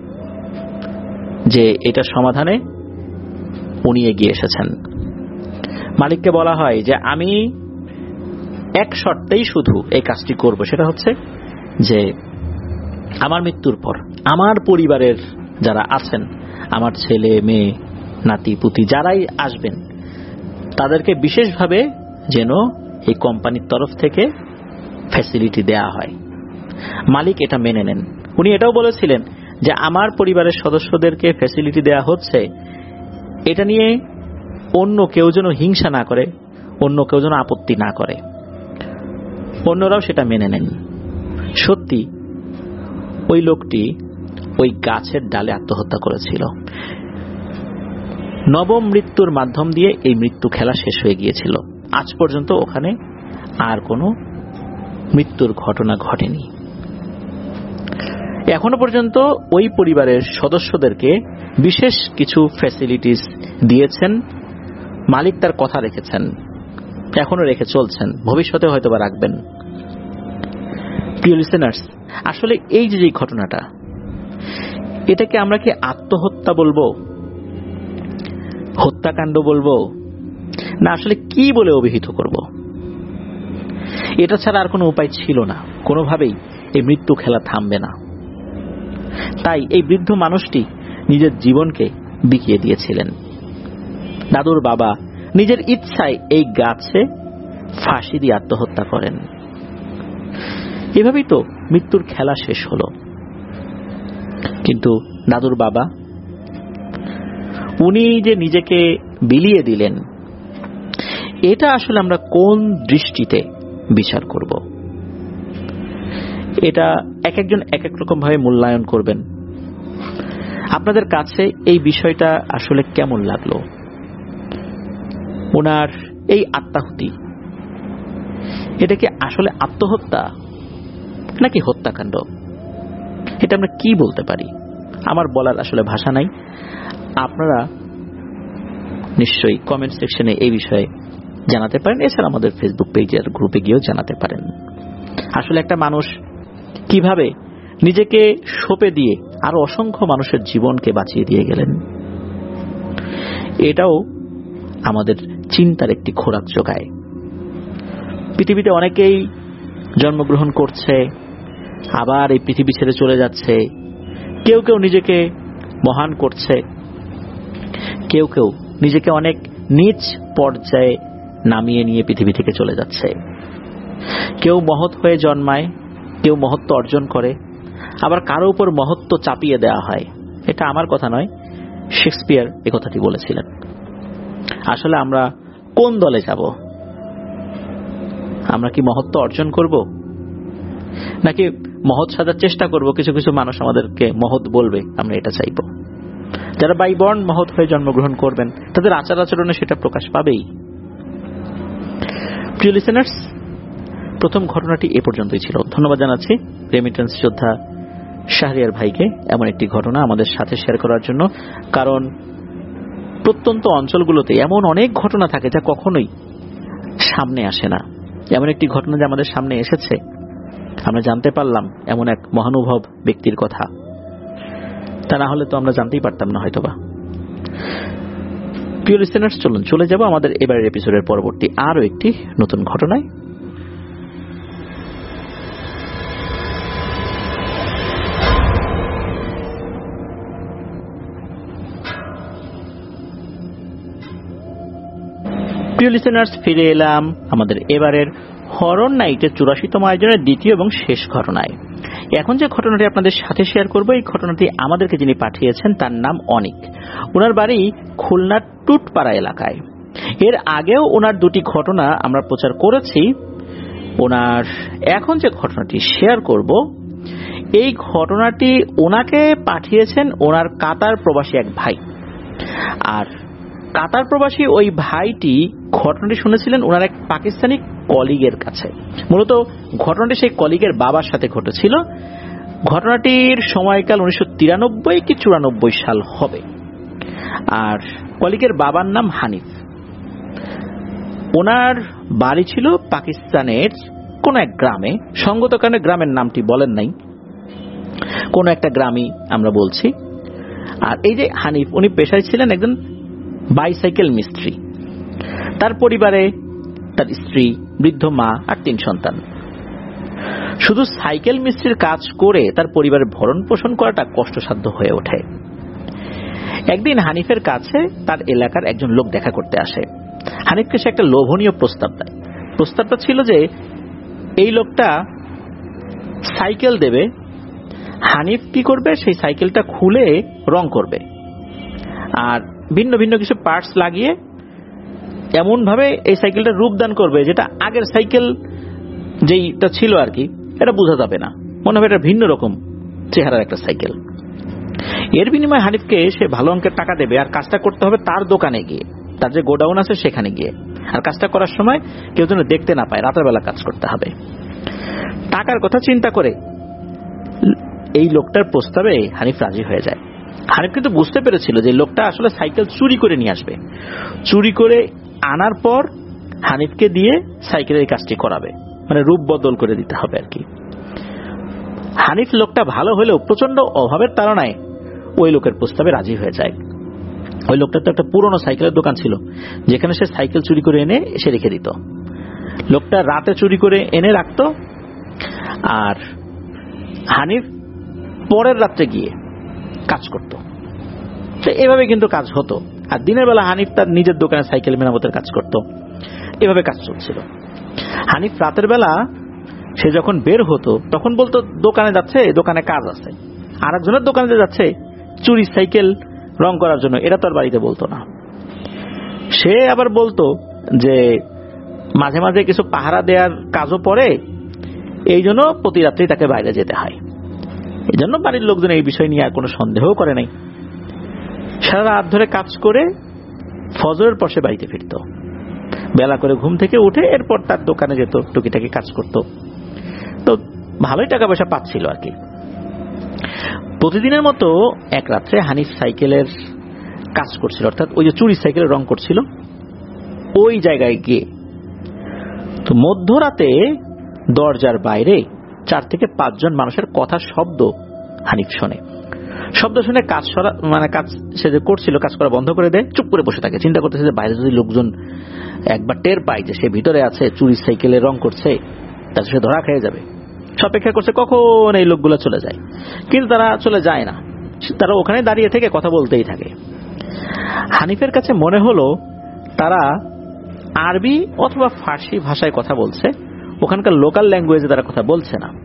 যে এটা সমাধানে উনি এগিয়ে এসেছেন। মালিককে বলা হয় যে আমি এক শর্তেই শুধু এই কাজটি করব, সেটা হচ্ছে যে আমার মৃত্যুর পর আমার পরিবারের যারা আছেন, আমার ছেলে মেয়ে নাতি পুতি যারাই আসবেন, তাদেরকে বিশেষভাবে যেন এই কোম্পানির তরফ থেকে ফ্যাসিলিটি দেয়া হয়। মালিক এটা মেনে নেন। উনি এটাও বলেছিলেন যে আমার পরিবারের সদস্যদেরকে ফ্যাসিলিটি দেয়া হচ্ছে, এটা নিয়ে অন্য কেউ যেন হিংসা না করে, অন্য কেউ যেন আপত্তি না করে। অন্যরাও সেটা মেনে নেন। সত্যি ওই লোকটি ওই গাছের ডালে আত্মহত্যা করেছিল। নবম মৃত্যুর মাধ্যম দিয়ে এই মৃত্যু খেলা শেষ হয়ে গিয়েছিল। আজ পর্যন্ত ওখানে আর কোনো মৃত্যুর ঘটনা ঘটেনি। এখনো পর্যন্ত ওই পরিবারের সদস্যদেরকে বিশেষ কিছু ফ্যাসিলিটিস দিয়েছেন। মালিক তার কথা রেখেছেন, এখনো রেখে চলছেন, ভবিষ্যতে হয়তো বা রাখবেন। প্রিয় লিসেনার্স, আসলে এই যে ঘটনাটা, এটাকে আমরা কি আত্মহত্যা বলবো, হত্যাকাণ্ড বলবো, না আসলে কি বলে অভিহিত করব? এটা ছাড়া আর কোনো উপায় ছিল না। কোনোভাবেই এই মৃত্যু খেলা থামবে না। তাই এই বৃদ্ধ মানুষটি নিজের জীবনকে বিকিয়ে দিয়েছিলেন। দাদুর বাবা নিজের ইচ্ছায় এই গাছে ফাঁসি দিয়ে আত্মহত্যা করেন। এভাবেই তো মৃত্যুর খেলা শেষ হলো। কিন্তু দাদুর বাবা উনি যে নিজেকে বিলিয়ে দিলেন, এটা আসলে আমরা কোন দৃষ্টিতে বিচার করব? এটা এক একজন এক এক রকম ভাবে মূল্যায়ন করবেন। আপনাদের কাছে এই বিষয়টা আসলে কেমন লাগলো? ওনার এই আত্মাহুতি, এটা কি আসলে আত্মহত্যা নাকি হত্যাকাণ্ড? এটা আমরা কি বলতে পারি? আমার বলার আসলে ভাষা নাই। আপনারা নিশ্চয়ই কমেন্ট সেকশনে এই বিষয়ে জানাতে পারেন। এছাড়া আমাদের ফেসবুক পেজের গ্রুপে গিয়েও জানাতে পারেন। আসলে একটা মানুষ কিভাবে নিজেকে সঁপে দিয়ে আরো অসংখ্য মানুষের জীবনকে বাঁচিয়ে দিয়ে গেলেন, এটাও আমাদের চিন্তার একটি খোরাক যোগায়। পৃথিবীতে অনেকেই জন্মগ্রহণ করছে, আবার এই পৃথিবী ছেড়ে চলে যাচ্ছে। কেউ কেউ নিজেকে মহান করছে, কেউ কেউ নিজেকে অনেক নিচ পর্যায়ে নামিয়ে নিয়ে পৃথিবী থেকে চলে যাচ্ছে। কেউ মহৎ হয়ে জন্মায়, কেউ মহত্ব অর্জন করে, আবার কারো উপর মহত্ব চাপিয়ে দেওয়া হয়। এটা আমার কথা নয়, শেক্সপিয়ার এই কথাটি বলেছিলেন। আসলে আমরা কোন দলে যাব? আমরা কি মহত্ব অর্জন করব, নাকি মহৎ সাজার চেষ্টা করব? কিছু কিছু মানুষ আমাদেরকে মহৎ বলবে, আমরা এটা চাইব। যারা বাই বর্ন মহৎ হয়ে জন্মগ্রহণ করবেন, তাদের আচার আচরণে সেটা প্রকাশ পাবেই। প্রিয় লিসেনার্স, প্রথম ঘটনাটি এ পর্যন্তই ছিল। ধন্যবাদ জানাচ্ছি রেমিটেন্স যোদ্ধা শাহরিয়ার ভাইকে এমন একটি ঘটনা আমাদের সাথে শেয়ার করার জন্য। কারণ প্রত্যন্ত অঞ্চলগুলোতে এমন অনেক ঘটনা থাকে যা কখনোই সামনে আসে না। এমন একটি ঘটনা যে আমাদের সামনে এসেছে, আমরা জানতে পারলাম এমন এক মহানুভব ব্যক্তির কথা। তা না হলে তো আমরা জানতেই পারতাম না হয়তোবা। প্রিয় লিসেনার্স, চলুন চলে যাব আমাদের এবারের এপিসোডের পরবর্তী আরো একটি নতুন ঘটনায়। প্রিয় লিসেনার্স, ফিরে এলাম আমাদের এবারের হরর নাইটের চুরাশিতম আয়োজনের দ্বিতীয় এবং শেষ ঘটনায়। এখন যে ঘটনাটি আপনাদের সাথে শেয়ার করব, এই ঘটনাটি আমাদেরকে যিনি পাঠিয়েছেন তার নাম অনিক। ওনার বাড়ি খুলনার টুটপাড়া এলাকায়। এর আগেও ওনার দুটি ঘটনা আমরা প্রচার করেছি। ওনার এখন যে ঘটনাটি শেয়ার করব, এই ঘটনাটি ওনাকে পাঠিয়েছেন ওনার কাতার প্রবাসী এক ভাই। আর কাতার প্রবাসী ওই ভাইটি ঘটনাটি শুনেছিলেন ওনার এক পাকিস্তানি কলিগের কাছে। মূলত ঘটনাটি সেই কলিগের বাবার সাথে ঘটেছিল। ঘটনাটির সময়কাল উনিশশো তিরানব্বই কি চুরানব্বই সাল হবে। আর কলিগের বাবার নাম হানিফ। ওনার বাড়ি ছিল পাকিস্তানের কোন এক গ্রামে, সঙ্গত কারণে গ্রামের নামটি বলেন নাই, কোন একটা গ্রামই আমরা বলছি। আর এই যে হানিফ, উনি পেশায় ছিলেন একজন বাইসাইকেল মিস্ত্রি। তার পরিবারে তার স্ত্রী, বৃদ্ধ মা আর তিন সন্তান। শুধু সাইকেল মিস্ত্রির কাজ করে তার পরিবারের ভরণ পোষণ করাটা কষ্টসাধ্য হয়ে ওঠে। একদিন হানিফের কাছে তার এলাকার একজন লোক দেখা করতে আসে। হানিফকে সে একটা লোভনীয় প্রস্তাব দেয়। প্রস্তাবটা ছিল যে এই লোকটা সাইকেল দেবে, হানিফ কি করবে, সেই সাইকেলটা খুলে রং করবে আর ভিন্ন ভিন্ন কিছু পার্টস লাগিয়ে এমন ভাবে এই সাইকেলটা রূপদান করবে যেটা আগের সাইকেল যেইটা ছিল আর কি, এটা বোঝা যাবে না, মনে হবে এটা ভিন্ন রকম চেহারার একটা সাইকেল। এর বিনিময়ে হানিফকে সে ভালো অঙ্কের টাকা দেবে আর কাজটা করতে হবে তার দোকানে গিয়ে, তার যে গোডাউন আছে সেখানে গিয়ে। আর কাজটা করার সময় কেউ যেন দেখতে না পায়, রাতের বেলা কাজ করতে হবে। টাকার কথা চিন্তা করে এই লোকটার প্রস্তাবে হানিফ রাজি হয়ে যায়। হানিফ কিন্তু বুঝতে পেরেছিল যে লোকটা আসলে সাইকেল চুরি করে নিয়ে আসবে। চুরি করে আনার পর হানিফকে দিয়ে সাইকেলের কাজটি করাবে, মানে রূপ বদল করে দিতে হবে আর কি। হানিফ লোকটা ভালো হলেও প্রচন্ড অভাবের তাড়নায় ওই লোকের প্রস্তাবে রাজি হয়ে যায়। ওই লোকটার তো একটা পুরনো সাইকেলের দোকান ছিল, যেখানে সে সাইকেল চুরি করে এনে এসে রেখে দিত। লোকটা রাতে চুরি করে এনে রাখত আর হানিফ পরের রাত্রে গিয়ে কাজ করত। এভাবে কিন্তু কাজ হতো। আর দিনের বেলা হানিফ তার নিজের দোকানে সাইকেল মেরামতের কাজ করত। এভাবে কাজ চলছিল। হানিফ রাতের বেলা সে যখন বের হতো তখন বলতো দোকানে যাচ্ছে, দোকানে কাজ আছে। আর একজনের দোকানে যাচ্ছে চুরি সাইকেল রং করার জন্য, এটা তার বাড়িতে বলতো না। সে আবার বলতো যে মাঝে মাঝে কিছু পাহারা দেওয়ার কাজও পড়ে, এই জন্য প্রতি রাত্রেই তাকে বাইরে যেতে হয়। এই জন্য বাড়ির লোকজন এই বিষয় নিয়ে আর কোনো সন্দেহ করে নাই। সারা রাত ধরে কাজ করে ফজরের পর সে বাড়িতে ফিরত। বেলা করে ঘুম থেকে উঠে এরপর তার দোকানে যেত, টুকিটাকি কাজ করত। তো ভালোই টাকা পয়সা পাচ্ছিল আর কি। প্রতিদিনের মতো এক রাত্রে হানিফ সাইকেলের কাজ করছিল, অর্থাৎ ওই যে চুরি সাইকেলের রং করছিল, ওই জায়গায় গিয়ে তো মধ্যরাতে দরজার বাইরে চার থেকে পাঁচজন মানুষের কথা শব্দ হানিফ শোনে। শব্দ শুনে কাজ সরা মানে কাজ সে যে করছিল কাজ করা বন্ধ করে দেয়, চুপ করে বসে থাকে। চিন্তা করতেছে যে বাইরে যদি লোকজন একবার টের পায় যে সে ভিতরে আছে, চুরি সাইকেলে রং করছে, তাহলে সে ধরা খেয়ে যাবে। অপেক্ষা করছে কখন এই লোকগুলো চলে যায়, কিন্তু তারা চলে যায় না। তারা ওখানে দাঁড়িয়ে থেকে কথা বলতেই থাকে। হানিফের কাছে মনে হলো তারা আরবি অথবা ফার্সি ভাষায় কথা বলছে, ওখানকার লোকাল ল্যাঙ্গুয়েজে তারা কথা বলছে না।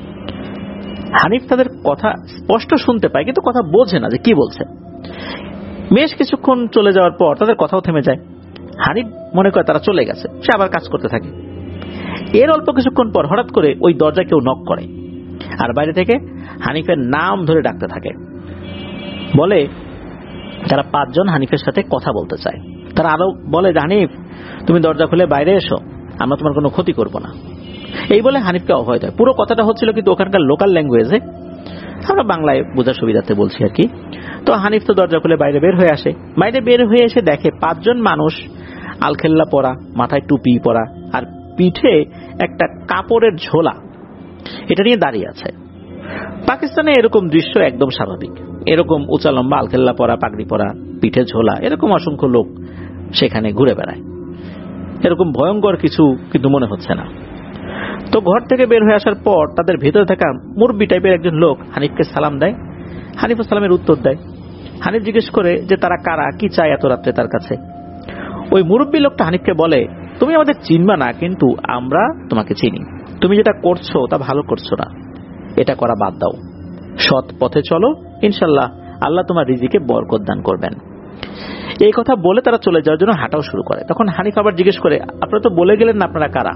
হানিফ তাদের কথা স্পষ্ট শুনতে পায় কিন্তু কথা বোঝে না যে কি বলছে। বেশ কিছুক্ষণ চলে যাওয়ার পর তাদের কথাও থেমে যায়। হানিফ মনে করে তারা চলে গেছে, সে আবার কাজ করতে থাকে। এর অল্প কিছুক্ষণ পর হঠাৎ করে ওই দরজা কেউ নক করে আর বাইরে থেকে হানিফের নাম ধরে ডাকতে থাকে। বলে তারা পাঁচজন হানিফের সাথে কথা বলতে চায়। তারা আরো বলে, হানিফ তুমি দরজা খুলে বাইরে এসো, আমরা তোমার কোনো ক্ষতি করব না। এই বলে হানিফকে অভয় দেয়। পুরো কথাটা হচ্ছিল কিন্তু ওখানকার লোকাল ল্যাঙ্গুয়েজে, আমরা বাংলায় বোঝার সুবিধাতে বলছি আর কি। তো হানিফ তো দরজা খুলে বাইরে বের হয়ে আসে। বাইরে বের হয়ে এসে দেখে পাঁচজন মানুষ আলখেল্লা পরা, মাথায় টুপি পরা আর পিঠে একটা কাপড়ের ঝোলা, এটা নিয়ে দাঁড়িয়ে আছে। পাকিস্তানে এরকম দৃশ্য একদম স্বাভাবিক। এরকম উঁচা লম্বা আলখেল্লা পরা, পাগড়ি পরা, পিঠে ঝোলা, এরকম অসংখ্য লোক সেখানে ঘুরে বেড়ায়। এরকম ভয়ঙ্কর কিছু কিন্তু মনে হচ্ছে না। তো ঘর থেকে বের হয়ে আসার পর তাদের ভেতরে থাকা মুরব্বি টাইপের একজন লোক হানিফকে সালাম দেয়। হানিফ সালামের উত্তর দেয়। হানিফ জিজ্ঞেস করে যে তারা কারা, কি চায় এত রাত্রে তার কাছে। ওই মুরব্বী লোকটা হানিফকে বলে, তুমি আমাদের চিনবা না, কিন্তু আমরা তোমাকে চিনি। তুমি যেটা করছো তা ভালো করছো না, এটা করা বাদ দাও, সৎ পথে চলো, ইনশাল্লাহ আল্লাহ তোমার রিজিকে বরকত দান করবেন। এই কথা বলে তারা চলে যাওয়ার জন্য হাঁটাও শুরু করে। তখন হানিফ আবার জিজ্ঞেস করে, আপনারা তো বলে গেলেন না আপনারা কারা?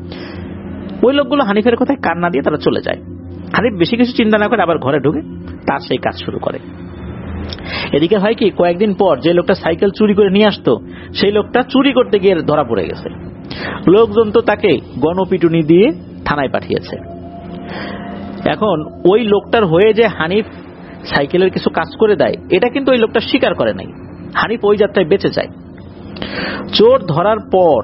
ওই লোকগুলো হানিফের কথায় কান না দিয়ে তারা চলে যায়। হানিফ বেশি কিছু চিন্তা না করে আবার ঘরে ঢুকে তার সেই কাজ শুরু করে। এদিকে হয় কি, কয়েকদিন পর যে লোকটা সাইকেল চুরি করে নিয়ে আসতো, সেই লোকটা চুরি করতে গিয়ে ধরা পড়ে গেছে। লোকজন তো তাকে গণপিটুনি দিয়ে থানায় পাঠিয়েছে। এখন ওই লোকটার হয়ে যে হানিফ সাইকেলের কিছু কাজ করে দেয়, এটা কিন্তু ওই লোকটা স্বীকার করে নাই। হানিফ ওই যাত্রায় বেঁচে যায়। চোর ধরার পর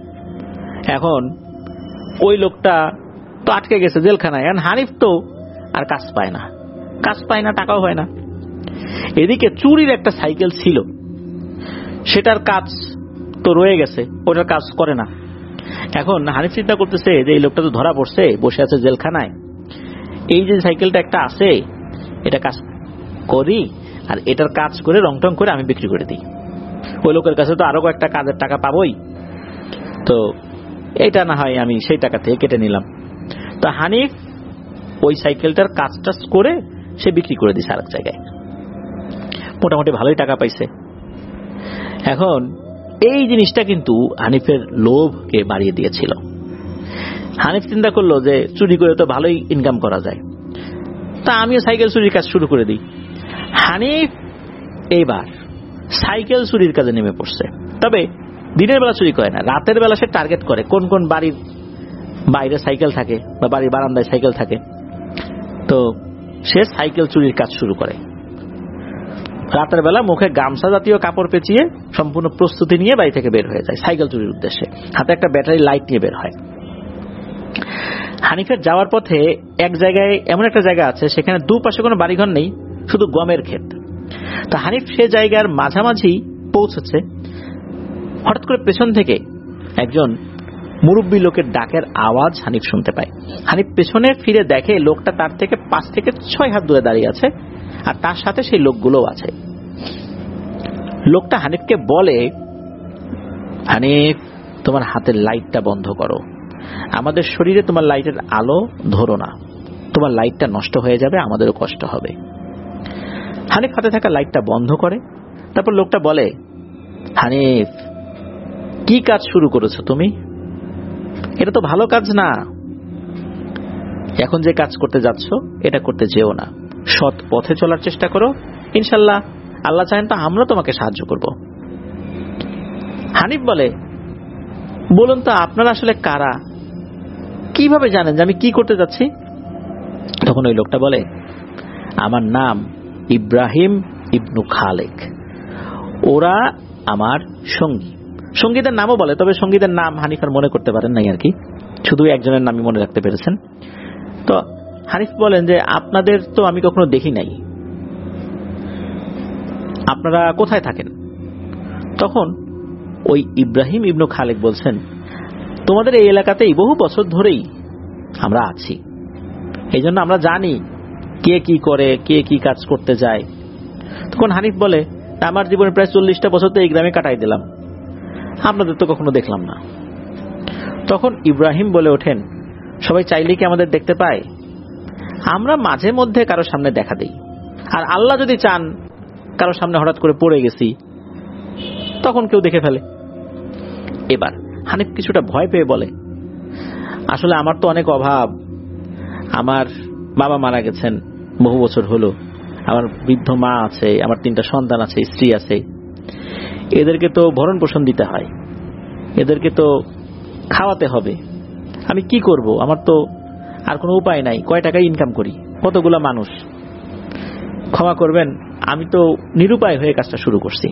এখন ওই লোকটা তো আটকে গেছে জেলখানায়। এখন হানিফ তো আর কাজ পায় না, কাজ পায় না, টাকাও হয় না। এদিকে চুরির একটা সাইকেল ছিল, সেটার কাজ তো রয়ে গেছে, ওটার কাজ করে না। এখন হানিফ চিন্তা করতেছে যে এই লোকটা তো ধরা পড়ছে, বসে আছে জেলখানায়, এই যে সাইকেলটা একটা আছে, এটা কাজ করি, আর এটার কাজ করে রং টং করে আমি বিক্রি করে দিই। ওই লোকের কাছে তো আরো কয়েকটা কাজের টাকা পাবোই, তো এটা না হয় আমি সেই টাকা থেকে কেটে নিলাম। তো হানিফ ওই সাইকেলটার কাজটা করে সে বিক্রি করে দিছে আরেক জায়গায়, মোটামুটি ভালোই টাকা পাইছে। এখন এই জিনিসটা কিন্তু হানিফের লোভকে বাড়িয়ে দিয়েছিল। হানিফ চিন্তা করলো যে চুরি করে তো ভালোই ইনকাম করা যায়, তা আমিও সাইকেল চুরির কাজ শুরু করে দিই। হানিফ এইবার সাইকেল চুরির কাজে নেমে পড়ছে। তবে দিনের বেলা চুরি করে না, রাতের বেলা সে টার্গেট করে কোন কোন বাড়ির বাইরে সাইকেল থাকে বা বাড়ির বারান্দায় সাইকেল থাকে। তো সে সাইকেল চুরির কাজ শুরু করে। রাতের বেলা মুখে গামছা জাতীয় কাপড় পেঁচিয়ে সম্পূর্ণ প্রস্তুতি নিয়ে বাড়ি থেকে বের হয়ে যায় সাইকেল চুরির উদ্দেশ্যে। হাতে একটা ব্যাটারি লাইট নিয়ে বের হয়। হানিফের যাওয়ার পথে এক জায়গায় এমন একটা জায়গা আছে, সেখানে দুপাশে কোনো বাড়িঘর নেই, শুধু গমের ক্ষেত। তো হানিফ সে জায়গার মাঝামাঝি পৌঁছেছে। হঠাৎ করে পেছন থেকে একজন মুরব্বী লোকের ডাকের আওয়াজ হানিফ শুনতে পায়। হানিফ পেছনে ফিরে দেখে লোকটা তার থেকে পাঁচ থেকে ছয় হাত দূরে দাঁড়িয়ে আছে, আর তার সাথে সেই লোকগুলোও আছে। লোকটা হানিফকে বলে, হানিফ তোমার হাতের লাইটটা বন্ধ করো, আমাদের শরীরে তোমার লাইটের আলো ধরো না, তোমার লাইটটা নষ্ট হয়ে যাবে, আমাদেরও কষ্ট হবে। হানিফ হাতে থাকা লাইটটা বন্ধ করে। তারপর লোকটা বলে, হানিফ কি কাজ শুরু করেছো তুমি? এটা তো ভালো কাজ না, এখন যে কাজ করতে যাচ্ছ এটা করতে যেও না, সৎ পথে চলার চেষ্টা করো, ইনশাল্লাহ আল্লাহ চাহেন তো আমরা তোমাকে সাহায্য করব। হানিফ বলে, বলুন তো আপনারা আসলে কারা, কিভাবে জানেন যে আমি কি করতে যাচ্ছি? তখন ওই লোকটা বলে, আমার নাম ইব্রাহিম ইবনু খালেক, ওরা আমার সঙ্গী। সঙ্গীদের নামও বলে, তবে সঙ্গীদের নাম হানিফ আর মনে করতে পারেন নাই আর কি, শুধু একজনের নামই মনে রাখতে পেরেছেন। তো হানিফ বলেন যে আপনাদের তো আমি কখনো দেখি নাই, আপনারা কোথায় থাকেন? তখন ওই ইব্রাহিম ইবনু খালেক বলছেন, তোমাদের এই এলাকাতেই বহু বছর ধরেই আমরা আছি, এই জন্য আমরা জানি কে কি করে, কে কি কাজ করতে যায়। তখন হানিফ বলে, আমার জীবনে প্রায় চল্লিশটা বছর তো এই গ্রামে কাটাই দিলাম, আপনাদের তো কখনো দেখলাম না। তখন ইব্রাহিম বলে ওঠেন, সবাই চাইলে কি আমাদের দেখতে পায়? আমরা মাঝে মধ্যে কারো সামনে দেখা দেই, আর আল্লাহ যদি চান কারো সামনে হঠাৎ করে পড়ে গেছি, তখন কেউ দেখে ফেলে। এবার হানিফ কিছুটা ভয় পেয়ে বলে, আসলে আমার তো অনেক অভাব, আমার বাবা মারা গেছেন বহু বছর হলো, আমার বৃদ্ধ মা আছে, আমার তিনটা সন্তান আছে, স্ত্রী আছে, এদেরকে তো ভরণ পোষণ দিতে হয়, এদেরকে তো খাওয়াতে হবে, আমি কি করব? আমার তো আর কোনো উপায় নাই, কয় টাকা ইনকাম করি, কতগুলা মানুষ, ক্ষমা করবেন, আমি তো নিরুপায় হয়ে কাজটা শুরু করছি,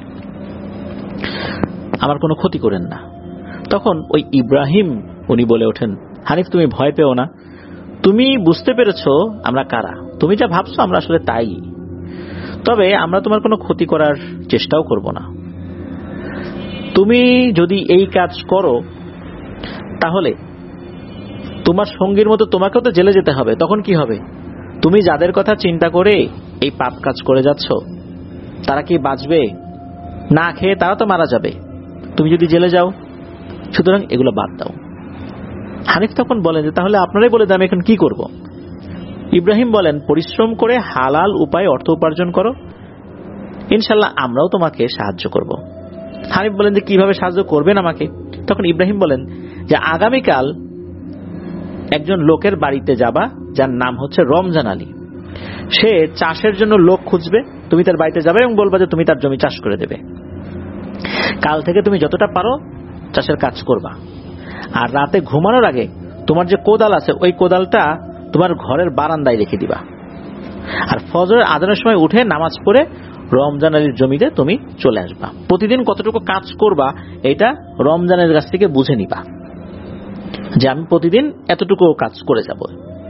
আমার কোনো ক্ষতি করেন না। তখন ওই ইব্রাহিম উনি বলে ওঠেন, হানিফ তুমি ভয় পেও না, তুমি বুঝতে পেরেছো আমরা কারা, তুমি যা ভাবছো আমরা আসলে তাই, তবে আমরা তোমার কোনো ক্ষতি করার চেষ্টাও করব না। তুমি যদি এই কাজ করো তাহলে তোমার সঙ্গীর মতো তোমাকেও তো জেলে যেতে হবে, তখন কি হবে? তুমি যাদের কথা চিন্তা করে এই পাপ কাজ করে যাচ্ছ, তারা কি বাঁচবে? না খেয়ে তারা তো মারা যাবে। তুমি যদি জেলে যাও, সুতরাং এগুলো বাদ দাও। হানিফ তখন বলেন যে তাহলে আপনারাই বলে দেন আমি এখন কি করব। ইব্রাহিম বলেন, পরিশ্রম করে হালাল উপায়ে অর্থ উপার্জন করো, ইনশাল্লাহ আমরাও তোমাকে সাহায্য করব। হানিফ বলেন যে কিভাবে সাহায্য করবেন আমাকে? তখন ইব্রাহিম বলেন যে আগামীকাল একজন লোকের বাড়িতে যাবা যার নাম হচ্ছে রমজান আলী। সে চাষের জন্য লোক খুঁজবে, তুমি তার বাড়িতে যাবে এবং বলবা যে তুমি তার জমি চাষ করে দেবে। কাল থেকে তুমি যতটা পারো চাষের কাজ করবা, আর রাতে ঘুমানোর আগে তোমার যে কোদাল আছে ওই কোদালটা তোমার ঘরের বারান্দায় রেখে দিবা, আর ফজরের আজানের সময় উঠে নামাজ পড়ে রমজান আলীর জমিতে তুমি চলে আসবা। প্রতিদিন কতটুকু কাজ করবা এটা রমজানের কাছ থেকে বুঝে নিবা যে আমি প্রতিদিন এতটুকু কাজ করে যাব।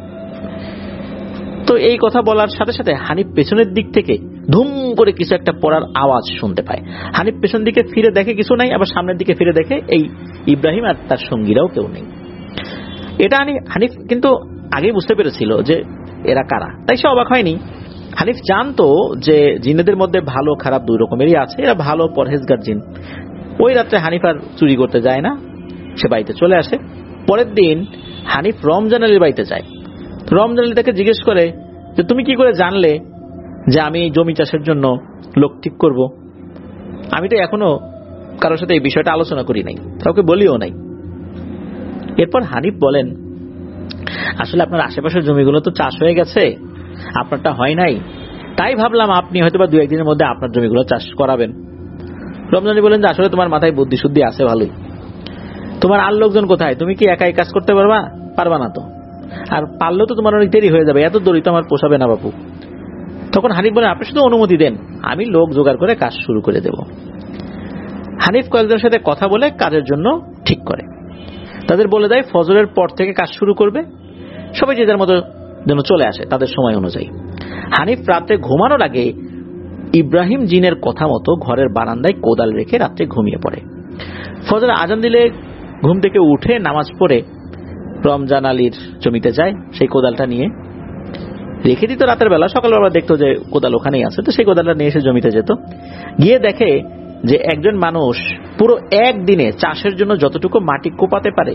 তো এই কথা বলার সাথে সাথে হানিফ পেছনের দিক থেকে ধুম করে কিছু একটা পড়ার আওয়াজ শুনতে পায়। হানিফ পেছন দিকে ফিরে দেখে কিছু নাই, আবার সামনের দিকে ফিরে দেখে এই ইব্রাহিম আর তার সঙ্গীরাও কেউ নেই। এটা হানিফ কিন্তু আগেই বুঝতে পেরেছিল যে এরা কারা, তাই সে অবাক হয়নি। হানিফ জানতো যে জিনেদের মধ্যে ভালো খারাপ দুই রকমেরই আছে, এরা ভালো পরহেজগার জিন। ওই রাত্রে হানিফ আর চুরি করতে যায় না, সে বাড়িতে চলে আসে। পরের দিন হানিফ রমজান আলীর বাড়িতে যায়। রমজান আলী তাকে জিজ্ঞেস করে যে তুমি কি করে জানলে যে আমি জমি চাষের জন্য লোক ঠিক করব? আমি তো এখনো কারোর সাথে এই বিষয়টা আলোচনা করি নাই, কাউকে বলিও নাই। এরপর হানিফ বলেন, আসলে আপনার আশেপাশের জমিগুলো তো চাষ হয়ে গেছে, আপনারটা হয় নাই, তাই ভাবলাম আপনি হয়তো বা দু একদিনের মধ্যে আপনার জমিগুলো চাষ করাবেন। রমজান আলী বলেন যে আসলে তোমার মাথায় বুদ্ধি শুদ্ধি আছে ভালোই, তোমার আর লোকজন কোথায়? তুমি কি একাই কাজ করতে পারবা? পারবা না তো, আর পারলেও তো তোমার অনেক দেরি হয়ে যাবে, এত দড়ি তো আমার পোষাবে না বাপু। তখন হানিফ বলেন, আপনি শুধু অনুমতি দেন, আমি লোক জোগাড় করে কাজ শুরু করে দেব। হানিফ কয়েকজনের সাথে কথা বলে কাজের জন্য ঠিক করে, তাদের বলে দেয় ফজরের পর থেকে কাজ শুরু করবে, সবাই যে যার মতো যেন চলে আসে তাদের সময় অনুযায়ী। হানিফ রাতে ঘুমানোর আগে ইব্রাহিম জিনের কথা মতো ঘরের বারান্দায় কোদাল রেখে রাত্রে ঘুমিয়ে পড়ে। ফজর আজান দিলে ঘুম থেকে উঠে নামাজ পড়ে রমজান আলীর জমিতে যায়, সেই কোদালটা নিয়ে রেখে দিত রাতের বেলা। সকালবেলা দেখতো যে কোদাল ওখানেই আছে, তো সেই কোদালটা নিয়ে এসে জমিতে যেত, গিয়ে দেখে যে একজন মানুষ পুরো একদিনে চাষের জন্য যতটুকু মাটি কোপাতে পারে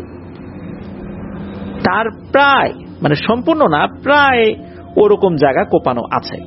তার প্রায়, মানে সম্পূর্ণ না, প্রায় ওরকম জায়গা কোপানো আছে।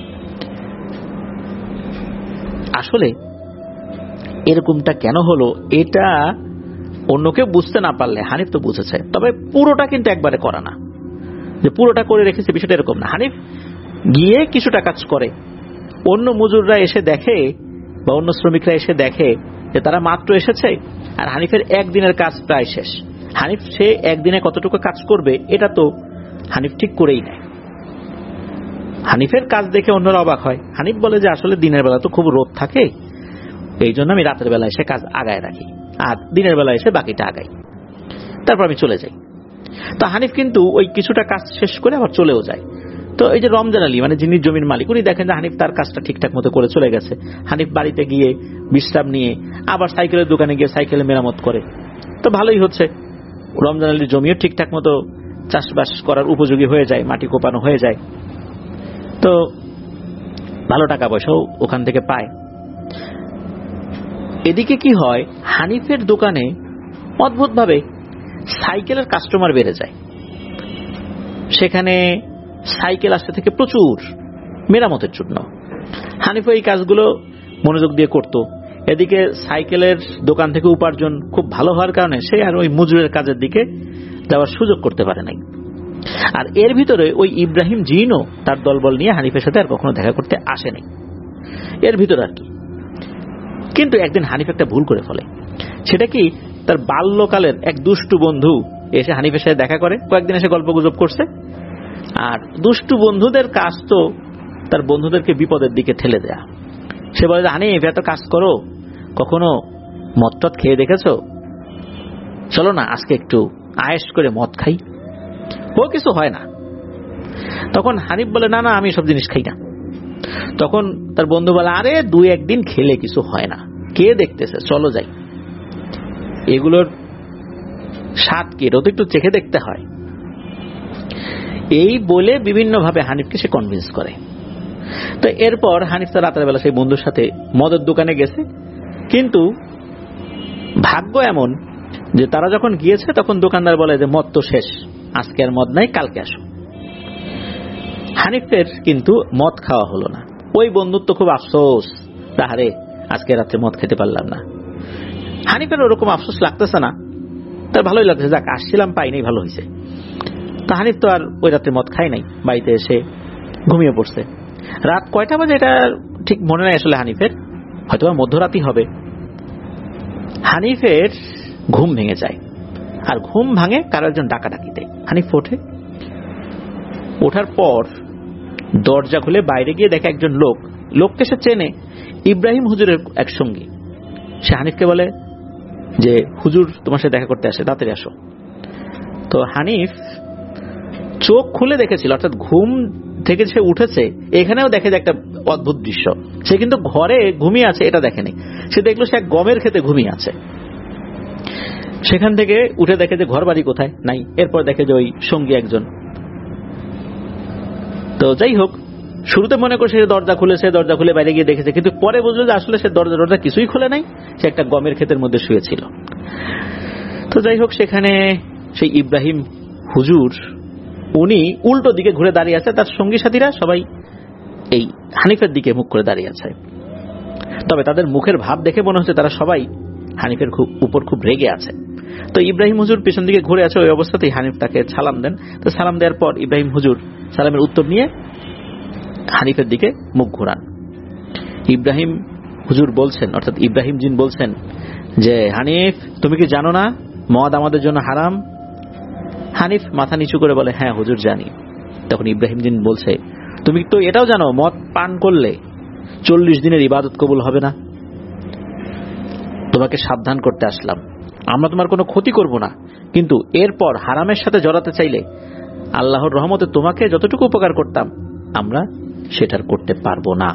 আসলে এরকমটা কেন হলো এটা অন্য কেউ বুঝতে না পারলে হানিফ তো বুঝেছে, তবে পুরোটা কিন্তু একবারে করা না, যে পুরোটা করে রেখেছে বিষয়টা এরকম না। হানিফ গিয়ে কিছুটা কাজ করে, অন্য মজুররা এসে দেখে বা অন্য শ্রমিকরা এসে দেখে যে তারা মাত্র এসেছে আর হানিফের একদিনের কাজ প্রায় শেষ। হানিফ সে একদিনে কতটুকু কাজ করবে এটা তো হানিফ ঠিক করেই নেয়। হানিফের কাজ দেখে অন্যরা অবাক হয়। হানিফ বলে যে আসলে দিনের বেলা তো খুব রোদ থাকে, এই জন্য আমি রাতের বেলা এসে কাজ আগায় রাখি, আর দিনের বেলা এসে বাকিটা আগাই, তারপর আমি চলে যাই। তো হানিফ কিন্তু ওই কিছুটা কাজ শেষ করে আবার চলেও যায়। তো এই যে রমজান আলী মানে যিনি জমির মালিক, উনি দেখেন যে হানিফ তার কাজটা ঠিকঠাক মতো করে চলে গেছে। হানিফ বাড়িতে গিয়ে বিশ্রাম নিয়ে আবার সাইকেলের দোকানে গিয়ে সাইকেলে মেরামত করে, তো ভালোই হচ্ছে। রমজান আলীর জমিও ঠিকঠাক মতো চাষবাস করার উপযোগী হয়ে যায়, মাটি কোপানো হয়ে যায়, তো ভালো টাকা পয়সাও ওখান থেকে পায়। এদিকে কি হয়, হানিফের দোকানে অদ্ভুত ভাবে সাইকেলের কাস্টমার বেড়ে যায়। সেখানে সাইকেল আসতে থেকে প্রচুর মেরামতের জন্য। হানিফ এই কাজগুলো মনোযোগ দিয়ে করত। এদিকে সাইকেলের দোকান থেকে উপার্জন খুব ভালো হওয়ার কারণে সে আর ওই মজুরের কাজের দিকে যাওয়ার সুযোগ করতে পারে নাই। আর এর ভিতরে ওই ইব্রাহিম জিনও তার দলবল নিয়ে হানিফের সাথে আর কখনো দেখা করতে আসেনি এর ভিতরে আর কি। কিন্তু একদিন হানিফ একটা ভুল করে ফেলে। সেটা কি, তার বাল্যকালের এক দুষ্টু বন্ধু এসে হানিফের সাথে দেখা করে, কয়েকদিন এসে গল্প গুজব করছে। আর দুষ্টু বন্ধুদের কাজ তো তার বন্ধুদেরকে বিপদের দিকে ঠেলে দেয়া। সে বলে যে হানিফ এত কাজ করো, কখনো মদ টদ খেয়ে দেখেছো? চলো না আজকে একটু আয়েশ করে মদ খাই, ও কিছু হয় না। তখন হানিফ বলে না না আমি সব জিনিস খাই না। তখন তার বন্ধু বলে আরে দুই একদিন খেলে কিছু হয় না, কে দেখতেছে, চলো যাই, এগুলোর স্বাদ কি এটা তো একটু চেখে দেখতে হয়। এই বলে বিভিন্ন ভাবে হানিফকে সে কনভিন্স করে। তো এরপর হানিফ তার রাতের বেলা সেই বন্ধুর সাথে মদের দোকানে গেছে, কিন্তু ভাগ্য এমন যে তারা যখন গিয়েছে তখন দোকানদার বলে যে মদ তো শেষ, আজকে আর মদ নাই, কালকে আসো। হানিফের কিন্তু মদ খাওয়া হলো না। ওই বন্ধুত্ব খুব আফসোস, তাহারে আজকে রাতে মদ খেতে পারলাম না। হানিফের ওরকম আফসোস লাগতেছে না, তার ভালোই লাগতেছে, যাক আসছিলাম পাই নাই, ভালো হয়েছে। তা হানিফ তো আর ওই রাতে মদ খায় নাই, বাড়িতে এসে ঘুমিয়ে পড়ছে। রাত কয়টা বাজে এটা ঠিক মনে নাই আসলে হানিফের, হয়তো মধ্যরাতই হবে। হানিফের ঘুম ভেঙে যায়, আর ঘুম ভাঙে কারো একজন ডাকাডাকিতে। হানিফ ওঠে, ওঠার পর দরজা খুলে বাইরে গিয়ে দেখে একজন লোক, লোককে সে চেনে, ইব্রাহিম হুজুরের এক সঙ্গী। সে হানিফকে বলে যে হুজুর তোমার সাথে দেখা করতে আসে, তাড়াতাড়ি আসো। তো হানিফ চোখ খুলে দেখেছিল, অর্থাৎ ঘুম থেকে সে উঠেছে, এখানেও দেখে যে একটা অদ্ভুত দৃশ্য। সে কিন্তু ঘরে ঘুমিয়ে আছে এটা দেখেনি, সে দেখলো সে এক গমের খেতে ঘুমিয়ে আছে। সেখান থেকে উঠে দেখে যে ঘর বাড়ি কোথায় নাই, এরপর দেখে যে ওই সঙ্গী একজন। তো যাই হোক, শুরুতে মনে করে সে দরজা খুলেছে, দরজা খুলে বাইরে গিয়ে দেখেছে, কিন্তু পরে বুঝলো যে আসলে সে দরজা দরজা কিছুই খুলে নাই, সে একটা গমের ক্ষেতের মধ্যে শুয়েছিল। তো যাই হোক, সেখানে সেই ইব্রাহিম হুজুর উনি উল্টো দিকে ঘুরে দাঁড়িয়ে আছে, তার সঙ্গী সাথীরা সবাই এই হানিফের দিকে মুখ করে দাঁড়িয়ে আছে। তবে তাদের মুখের ভাব দেখে মনে হচ্ছে তারা সবাই হানিফের খুব উপর খুব রেগে আছে। তো ইব্রাহিম হুজুর পিছন দিকে ঘুরে আছে, ওই অবস্থাতেই হানিফ তাকে সালাম দেন। তো সালাম দেওয়ার পর ইব্রাহিম হুজুর সালামের উত্তর নিয়ে হানিফের দিকে মুখ ঘোরান। ইব্রাহিম হুজুর বলছেন, অর্থাৎ ইব্রাহিম জিন বলছেন যে হানিফ তুমি কি জানো না মদ আমাদের জন্য হারাম? হানিফ মাথা নিচু করে বলে হ্যাঁ হুজুর জানি। তখন ইব্রাহিম জিন বলছে তুমি তো এটাও জানো মদ পান করলে চল্লিশ দিনের ইবাদত কবুল হবে না? তোমাকে সাবধান করতে আসলাম, আমরা তোমার কোনো ক্ষতি করব না, কিন্তু এরপর হারামের সাথে জড়াতে চাইলে আল্লাহর রহমতে তোমাকে যতটুকু উপকার করতাম আমরা সেটার করতে পারবো না।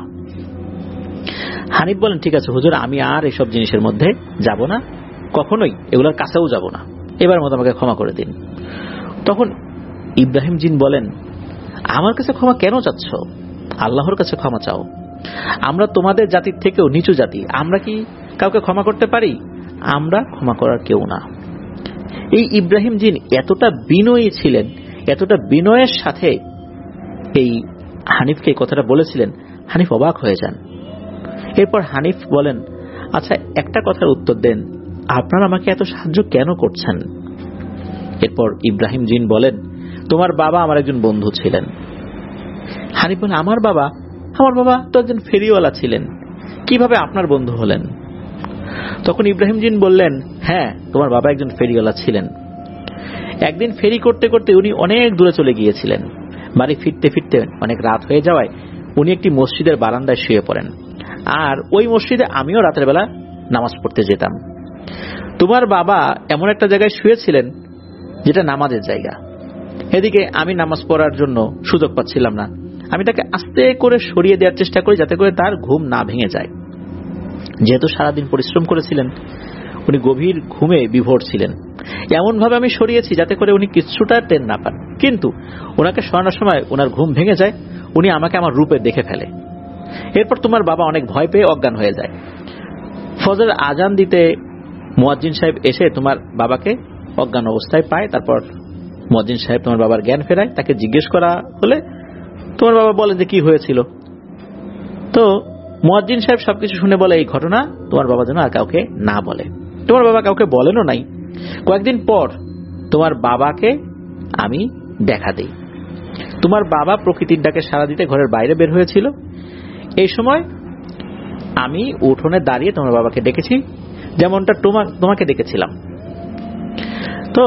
হানিফ বলেন ঠিক আছে হুজুর, আমি আর এসব জিনিসের মধ্যে যাব না, কখনোই এগুলোর কাছেও যাব না, এবার মতো আমাকে ক্ষমা করে দিন। তখন ইব্রাহিম জিন বলেন আমার কাছে ক্ষমা কেন চাচ্ছ? আল্লাহর কাছে ক্ষমা চাও। আমরা তোমাদের জাতির থেকেও নিচু জাতি, আমরা কি কাউকে ক্ষমা করতে পারি? আমরা ক্ষমা করার কেউ না। এই ইব্রাহিম জিন এতটা বিনয়ী ছিলেন, এতটা বিনয়ের সাথে এই হানিফকে কথাটা বলেছিলেন, হানিফ অবাক হয়ে যান। এরপর হানিফ বলেন আচ্ছা একটা কথার উত্তর দেন, আপনারা আমাকে এত সাহায্য কেন করছেন? এরপর ইব্রাহিম জিন বলেন তোমার বাবা আমার একজন বন্ধু ছিলেন। হানিফ বলেন আমার বাবা? আমার বাবা তো একজন ফেরিওয়ালা ছিলেন, কিভাবে আপনার বন্ধু হলেন? তখন ইব্রাহিম জিন বললেন হ্যাঁ তোমার বাবা একজন ফেরিওয়ালা ছিলেন। একদিন ফেরি করতে করতে উনি অনেক দূরে চলে গিয়েছিলেন। বাড়ি ফিরতে ফিরতে অনেক রাত হয়ে যাওয়ায় উনি একটি মসজিদের বারান্দায় শুয়ে পড়েন, আর ওই মসজিদে আমিও রাতের বেলা নামাজ পড়তে যেতাম। তোমার বাবা এমন একটা জায়গায় শুয়েছিলেন যেটা নামাজের জায়গা, এদিকে আমি নামাজ পড়ার জন্য সুযোগ পাচ্ছিলাম না। আমি তাকে আস্তে করে সরিয়ে দেওয়ার চেষ্টা করি যাতে করে তার ঘুম না ভেঙে যায়। যেহেতু সারাদিন পরিশ্রম করেছিলেন, উনি গভীর ঘুমে বিভোর ছিলেন। এমন ভাবে আমি সরিয়েছি যাতে করে উনি কিছুটা টের না পান, কিন্তু ওনাকে সরানোর সময় ওনার ঘুম ভেঙে যায়, উনি আমাকে আমার রূপে দেখে ফেলে। এরপর তোমার বাবা অনেক ভয় পেয়ে অজ্ঞান হয়ে যায়। ফজর আজান দিতে মুয়াজ্জিন সাহেব এসে তোমার বাবাকে অজ্ঞান অবস্থায় পায়। তারপর মুয়াজ্জিন সাহেব তোমার বাবার জ্ঞান ফেরায়। তাকে জিজ্ঞেস করা হলে তোমার বাবা বলে যে কি হয়েছিল। তো মুয়াজ্জিন সাহেব সবকিছু শুনে বলে এই ঘটনা তোমার বাবা যেন আর কাউকে না বলে। তোমার বাবা কাউকে বলেনও নাই। কয়েকদিন পর তোমার বাবাকে আমি দেখা দেই। তোমার বাবা প্রকৃতির ডাকে সাড়া দিতে ঘরের বাইরে বের হয়েছিল। এই সময় আমি উঠোনে দাঁড়িয়ে তোমার বাবাকে ডেকেছি, যেমনটা তোমাকে ডেকেছিলাম। তো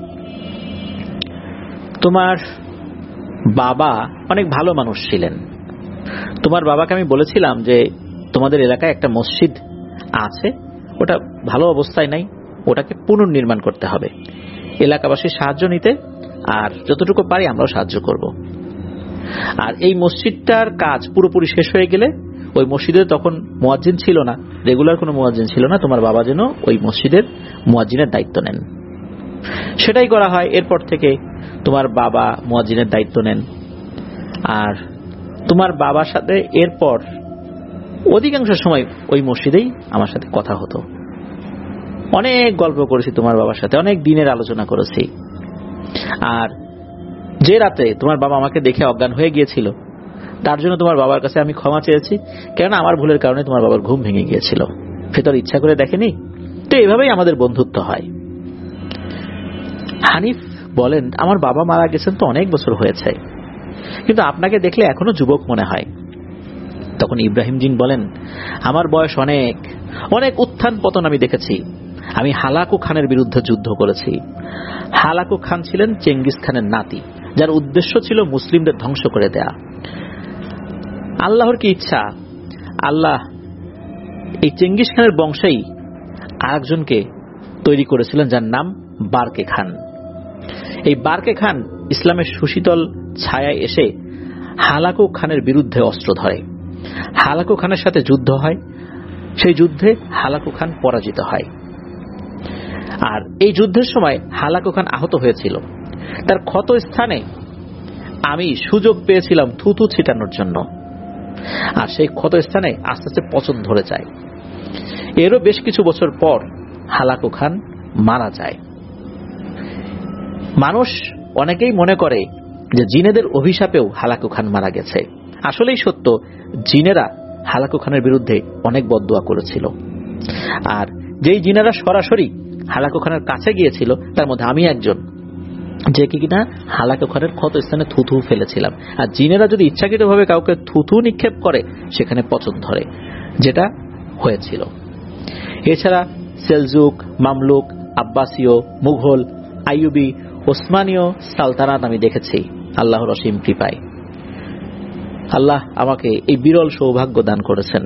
তোমার বাবা অনেক ভালো মানুষ ছিলেন। তোমার বাবাকে আমি বলেছিলাম যে তোমাদের এলাকায় একটা মসজিদ আছে, ওটা ভালো অবস্থায় নাই, ওটাকে পুনর্নির্মাণ করতে হবে, এলাকাবাসীর সাহায্য নিতে, আর যতটুকু পারি আমরাও সাহায্য করব। আর এই মসজিদটার কাজ পুরোপুরি শেষ হয়ে গেলে ওই মসজিদে তখন মুয়াজ্জিন ছিল না, রেগুলার কোনো মুয়াজ্জিন ছিল না, তোমার বাবা যেন ওই মসজিদের মুয়াজ্জিনের দায়িত্ব নেন। সেটাই করা হয়। এরপর থেকে তোমার বাবা মুয়াজ্জিনের দায়িত্ব নেন। আর তোমার বাবার সাথে এরপর অধিকাংশ সময় ওই মসজিদেই আমার সাথে কথা হতো। অনেক গল্প করেছি তোমার বাবার সাথে, অনেক দিনের আলোচনা করেছি। আর যে রাতে তোমার বাবা আমাকে দেখে অজ্ঞান হয়ে গিয়েছিল তার জন্য তোমার বাবার কাছে আমি ক্ষমা চেয়েছি, কেননা আমার ভুলের কারণে তোমার বাবার ঘুম ভেঙে গিয়েছিল, ভেতর ইচ্ছা করে দেখেনি। তো এভাবেই আমাদের বন্ধুত্ব হয়। হানিফ বলেন, আমার বাবা মারা গেছেন তো অনেক বছর হয়েছে, কিন্তু আপনাকে দেখলে এখনো যুবক মনে হয়। তখন ইব্রাহিম জিন বলেন, আমার বয়স অনেক অনেক উত্থান পতন আমি দেখেছি। আমি হালাকু খানের বিরুদ্ধে যুদ্ধ করেছি। হালাকু খান ছিলেন চেঙ্গিস খানের নাতি, যার উদ্দেশ্য ছিল মুসলিমদের ধ্বংস করে দেয়া। আল্লাহর কি ইচ্ছা, আল্লাহ এই চেঙ্গিস খানের বংশেই আরেকজনকে তৈরি করেছিলেন যার নাম বারকে খান। এই বারকে খান ইসলামের সুশীতল ছায়ায় এসে হালাকু খানের বিরুদ্ধে অস্ত্র ধরে। হালাকু খানের সাথে যুদ্ধ হয়, সেই যুদ্ধে হালাকু খান পরাজিত হয়। আর এই যুদ্ধের সময় হালাকু খান আহত হয়েছিল। তার ক্ষত স্থানে আমি সুযোগ পেয়েছিলাম থুতু ছিটানোর জন্য, আর সেই ক্ষত স্থানে আস্তে আস্তে পচন ধরে যায়। এরও বেশ কিছু বছর পর হালাকু খান মারা যায়। মানুষ অনেকেই মনে করে যে জিনেদের অভিশাপেও হালাকু খান মারা গেছে। আসলেই সত্য, জিনেরা হালাকু খানের বিরুদ্ধে অনেক বদদুয়া করেছিল। আর যেই জিনেরা সরাসরি হালাকু খানের কাছে গিয়েছিল তার মধ্যে আমি একজন, যে কি কিনা হালাকু খানের ক্ষত স্থানে থুথু ফেলেছিলাম। আর জিনেরা যদি ইচ্ছাকৃতভাবে কাউকে থুথু নিক্ষেপ করে সেখানে পচন ধরে, যেটা হয়েছিল। এছাড়া সেলজুক, মামলুক, আব্বাসীয়, মুঘল, আইয়ুবী, ওসমানীয় সালতানাত আমি দেখেছি আল্লাহর অসীম কৃপায়। আল্লাহ আমাকে এই বিরল সৌভাগ্য দান করেছেন।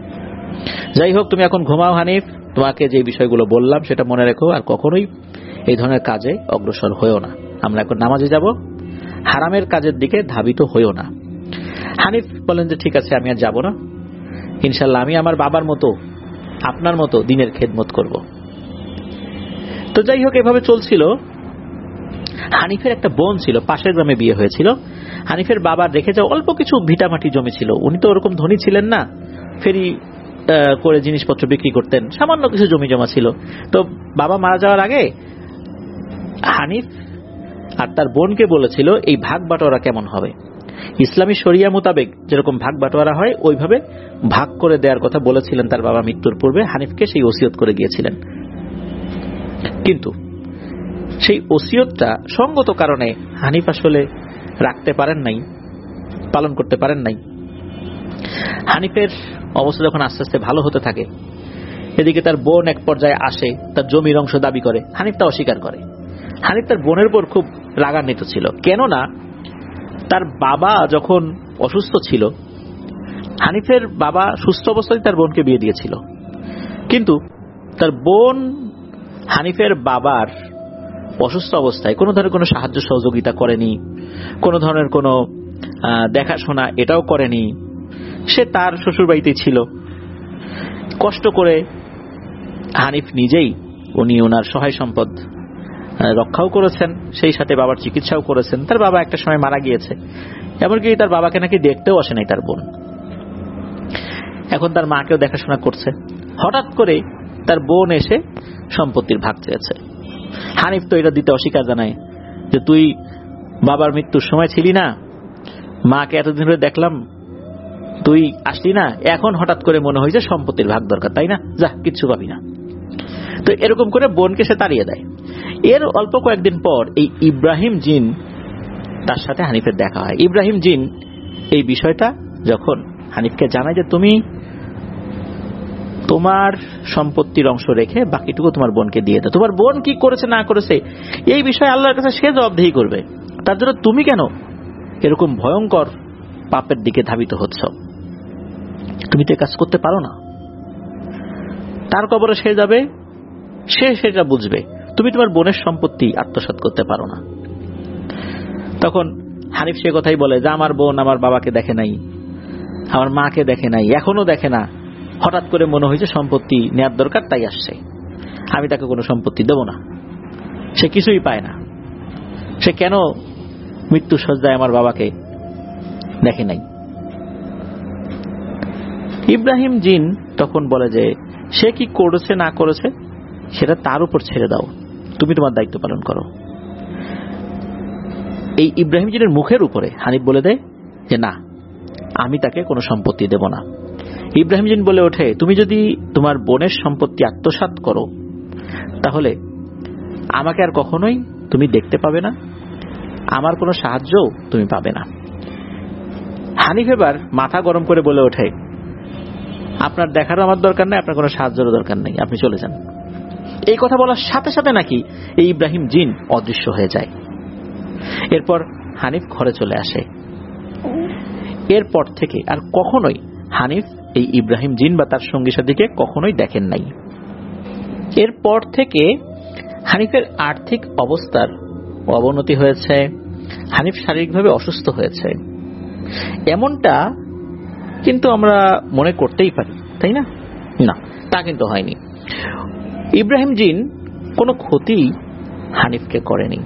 যাই হোক, তুমি এখন ঘুমাও হানিফ। তোমাকে যে বিষয়গুলো বললাম সেটা মনে রেখো, আর কখনোই এই ধরনের কাজে অগ্রসর হইও না। আমরা এখন নামাজে যাব, হারামের কাজের দিকে ধাবিত হইও না। হানিফ বলেন যে ঠিক আছে, আমি আর যাব না, ইনশাল্লাহ আমি আমার বাবার মতো আপনার মতো দিনের খেদমত করব। তো যাই হোক, এভাবে চলছিল। হানিফের একটা বোন ছিল, পাশের গ্রামে বিয়ে হয়েছিল। হানিফের বাবার রেখে যাওয়া অল্প কিছু ভিটামাটি জমি ছিল। উনি তো ওরকম ধনী ছিলেন না, ফেরি করে জিনিসপত্র বিক্রি করতেন, সামান্য কিছু জমি জমা ছিল। তো বাবা মারা যাওয়ার আগে হানিফ আর তার বোনকে বলেছিল এই ভাগ বাটোয়ারা কেমন হবে। ইসলামী শরিয়া মোতাবেক যেরকম ভাগ বাটোয়ারা হয় ওইভাবে ভাগ করে দেওয়ার কথা বলেছিলেন তার বাবা মৃত্যুর পূর্বে। হানিফকে সেই ওসিয়ত করে গিয়েছিলেন, কিন্তু সেই ওসিয়তটা সঙ্গত কারণে হানিফ আসলে রাখতে পারেন নাই, পালন করতে পারেন নাই। হানিফের অবস্থা যখন আস্তে আস্তে ভালো হতে থাকে, এদিকে তার বোন এক পর্যায়ে আসে, তার জমির অংশ দাবি করে। হানিফ তা অস্বীকার করে। হানিফ তার বোনের উপর খুব রাগান্বিত ছিল, কেননা তার বাবা যখন অসুস্থ ছিল, হানিফের বাবা সুস্থ অবস্থায় তার বোনকে বিয়ে দিয়েছিল, কিন্তু তার বোন হানিফের বাবার অসুস্থ অবস্থায় কোনো ধরনের কোনো সাহায্য সহযোগিতা করেনি, কোনো ধরনের কোনো দেখাশোনা এটাও করেনি। সে তার শ্বশুর বাড়িতেই ছিল। কষ্ট করে হানিফ নিজেই উনি ওনার সহায় সম্পদ রক্ষাও করেছেন, সেই সাথে বাবার চিকিৎসাও করেছেন। তার বাবা একটা সময় মারা গিয়েছে, এমনকি তার বাবাকে নাকি দেখতেও আসে নাই তার বোন। এখন তার মাকেও দেখাশোনা করছে। হঠাৎ করে তার বোন এসে সম্পত্তির ভাগ চেয়েছে। হানিফ তো এটা দিতে অস্বীকার জানায় যে তুই বাবার মৃত্যুর সময় ছিলি না, মাকে এতদিন ধরে দেখলাম, তুই আসলি না, এখন হঠাৎ করে মনে হয়েছে সম্পত্তির ভাগ দরকার, তাই না, যা কিচ্ছু পাবি না। তো এরকম করে বোনকে সে তাড়িয়ে দেয়। এর অল্প কয়েকদিন পর এই ইব্রাহিম জিন তার সাথে হানিফের দেখা হয়। ইব্রাহিম জিন এই বিষয়টা যখন হানিফকে জানায় যে তুমি তোমার সম্পত্তির অংশ রেখে বাকিটুকু তোমার বোনকে দিয়ে দাও, তোমার বোন কি করেছে না করেছে এই বিষয়ে আল্লাহর কাছে সে জবাবদিহি করবে, তার জন্য তুমি কেন এরকম ভয়ঙ্কর পাপের দিকে ধাবিত হচ্ছ? তুমি তো কাজ করতে পারো না। তার কবরে সে যাবে, সে সেটা বুঝবে, তুমি তোমার বোনের সম্পত্তি আত্মসাৎ করতে পারো না। তখন হানিফ সে কথাই বলে যে আমার বোন আমার বাবাকে দেখে নাই, আমার মাকে দেখে নাই, এখনো দেখে না, হঠাৎ করে মনে হয়েছে সম্পত্তি নেয়ার দরকার, তাই আসছে। আমি তাকে কোনো সম্পত্তি দেব না। সে কিছুই পায় না। সে কেন মৃত্যু সজ্জায় আমার বাবাকে দেখে নাই? ইব্রাহিম জিন তখন বলে যে সে কি করেছে না করেছে সেটা তার উপর ছেড়ে দাও, তুমি তোমার দায়িত্ব পালন করো। এই ইব্রাহিম জিনের মুখের উপরে হানিফ বলে দেয় যে না, আমি তাকে কোনো সম্পত্তি দেব না। ইব্রাহিম জিন বলে ওঠে, তুমি যদি তোমার বোনের সম্পত্তি আত্মসাৎ করো তাহলে আমাকে আর কখনোই তুমি দেখতে পাবে না, আমার কোনো সাহায্যও তুমি পাবে না। হানিফ এবার মাথা গরম করে বলে ওঠে, আপনার দেখারও আমার দরকার নেই, আপনার কোনো সাহায্যেরও দরকার নেই, আপনি চলে যান। এই কথা বলার সাথে সাথে নাকি এই ইব্রাহিম জিন অদৃশ্য হয়ে যায়। এরপর হানিফ ঘরে চলে আসে। এরপর থেকে আর কখনোই হানিফ এই ইব্রাহিম জিন বা তার সঙ্গী সাথীকে কখনোই দেখেন নাই। এরপর থেকে হানিফের আর্থিক অবস্থার অবনতি হয়েছে, হানিফ শারীরিকভাবে অসুস্থ হয়েছে। এমনটা কিন্তু আমরা মনে করতেই পারি, তাই না? না, তা কিন্তু হয়নি। ইব্রাহিম জিন কোনো ক্ষতি হানিফকে করেনি,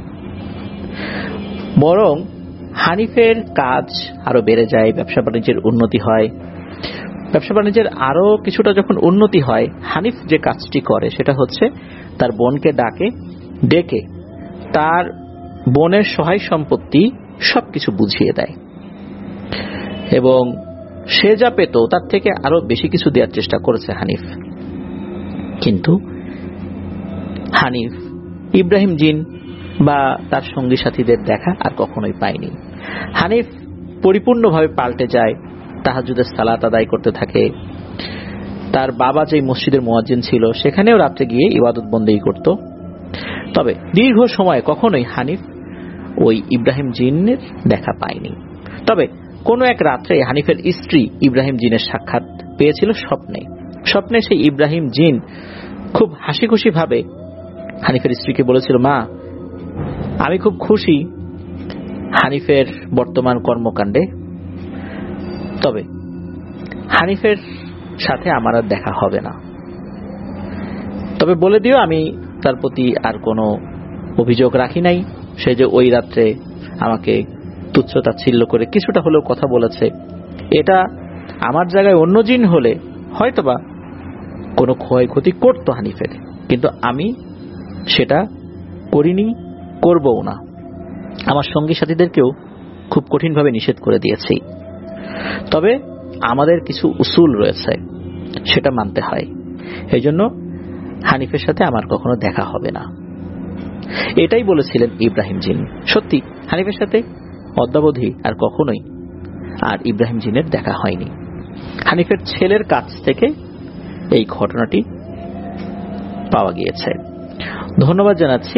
বরং হানিফের কাজ আরো বেড়ে যায়, ব্যবসা বাণিজ্যের উন্নতি হয়। ব্যবসা বাণিজ্যের আরো কিছুটা যখন উন্নতি হয়, হানিফ যে কাজটি করে সেটা হচ্ছে তার বোনকে ডাকে, ডেকে তার বোনের সহায় সম্পত্তি সবকিছু বুঝিয়ে দেয় এবং সে যা পেত তার থেকে আরো বেশি কিছু দেওয়ার চেষ্টা করেছে হানিফ। কিন্তু হানিফ ইব্রাহিম জিন বা তার সঙ্গী সাথীদের দেখা আর কখনোই পায়নি। হানিফ পরিপূর্ণভাবে পাল্টে যায়, তাহাজ্জুদের সালাত আদায় করতে থাকে। তার বাবা যে মসজিদের মুয়াজ্জিন ছিল সেখানেও রাত্রে গিয়ে ইবাদত বন্দেগী করত। তবে দীর্ঘ সময় কখনোই হানিফ ওই ইব্রাহিম জিনের দেখা পায়নি। তবে কোনো এক রাত্রে হানিফের স্ত্রী ইব্রাহিম জিনের সাক্ষাৎ পেয়েছিল স্বপ্নে। স্বপ্নে সেই ইব্রাহিম জিন খুব হাসি খুশি ভাবে হানিফের স্ত্রীকে বলেছিল, মা, আমি খুব খুশি হানিফের বর্তমান কর্মকাণ্ডে, তবে হানিফের সাথে আমার আর দেখা হবে না। তবে বলে দিও আমি তার প্রতি আর কোনো অভিযোগ রাখি নাই। সে যে ওই রাত্রে আমাকে তুচ্ছ তাচ্ছিল্য করে কিছুটা হলেও কথা বলেছে, এটা আমার জায়গায় অন্য জিন হলে হয়তোবা কোনো ক্ষয়ক্ষতি করতো হানিফের, কিন্তু আমি সেটা করিনি, করবও না। আমার সঙ্গী সাথীদেরকেও খুব কঠিনভাবে নিষেধ করে দিয়েছি। তবে আমাদের কিছু উসুল রয়েছে, সেটা মানতে হয়। এই জন্য হানিফের সাথে আমার কখনো দেখা হবে না, এটাই বলেছিলেন ইব্রাহিম জিন। সত্যি হানিফের সাথে অদ্যাবধি আর কখনোই আর ইব্রাহিম জিনের দেখা হয়নি। হানিফের ছেলের কাছ থেকে এই ঘটনাটি পাওয়া গিয়েছে। ধন্যবাদ জানাচ্ছি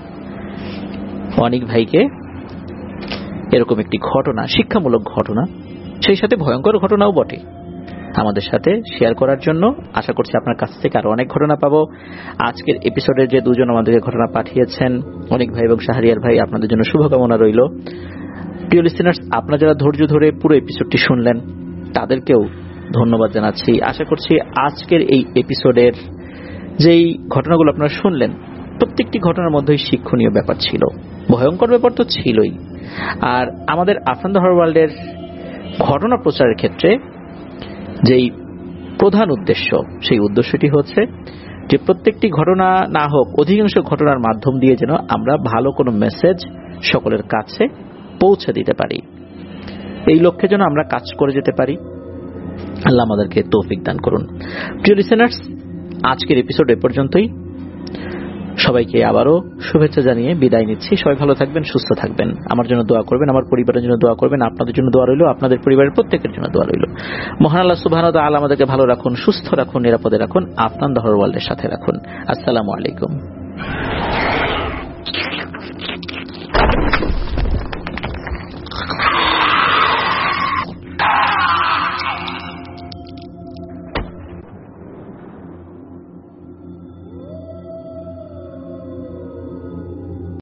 অনিক ভাইকে এরকম একটি ঘটনা, শিক্ষামূলক ঘটনা, সেই সাথে ভয়ঙ্কর ঘটনাও বটে, আমাদের সাথে শেয়ার করার জন্য। আশা করছি আপনার কাছ থেকে আরো অনেক ঘটনা পাবো। আজকের এপিসোডে যে দুজন আমাদেরকে ঘটনা পাঠিয়েছেন, অনিক ভাই এবং শাহরিয়ার ভাই, আপনাদের জন্য শুভকামনা রইল। প্রিয় লিসেনার্স, আপনারা যারা ধৈর্য ধরে পুরো এপিসোডটি শুনলেন তাদেরকেও ধন্যবাদ জানাচ্ছি। আশা করছি আজকের এই এপিসোডের যেই ঘটনাগুলো আপনারা শুনলেন প্রত্যেকটি ঘটনার মধ্যেই শিক্ষণীয় ব্যাপার ছিল, ভয়ঙ্কর ব্যাপার তো ছিলই। আর আমাদের আফরান দ্য হরর ওয়ার্ল্ডের ঘটনা প্রচারের ক্ষেত্রে যেই প্রধান উদ্দেশ্য, সেই উদ্দেশ্যটি হচ্ছে যে প্রত্যেকটি ঘটনা না হোক, অধিকাংশ ঘটনার মাধ্যম দিয়ে যেন আমরা ভালো কোনো মেসেজ সকলের কাছে পৌঁছে দিতে পারি। এই লক্ষ্যে যেন আমরা কাজ করে যেতে পারি। আল্লাহ আমাদেরকে তৌফিক দান করুন। প্রিয় লিসেনার্স, আজকের এপিসোড এ পর্যন্তই। সবাইকে আবারও শুভেচ্ছা জানিয়ে বিদায় নিচ্ছি। সবাই ভালো থাকবেন, সুস্থ থাকবেন, আমার জন্য দোয়া করবেন, আমার পরিবারের জন্য দোয়া করবেন, আপনাদের জন্য দোয়া রইল, আপনাদের পরিবারের প্রত্যেকের জন্য দোয়া রইল। মহান আল্লাহ সুবহানাহু ওয়া তাআলা আমাদেরকে ভালো রাখুন, সুস্থ রাখুন, নিরাপদে রাখুন, আফরান দ্য হরর ওয়ার্ল্ডের সাথে রাখুন। আসসালামু আলাইকুম।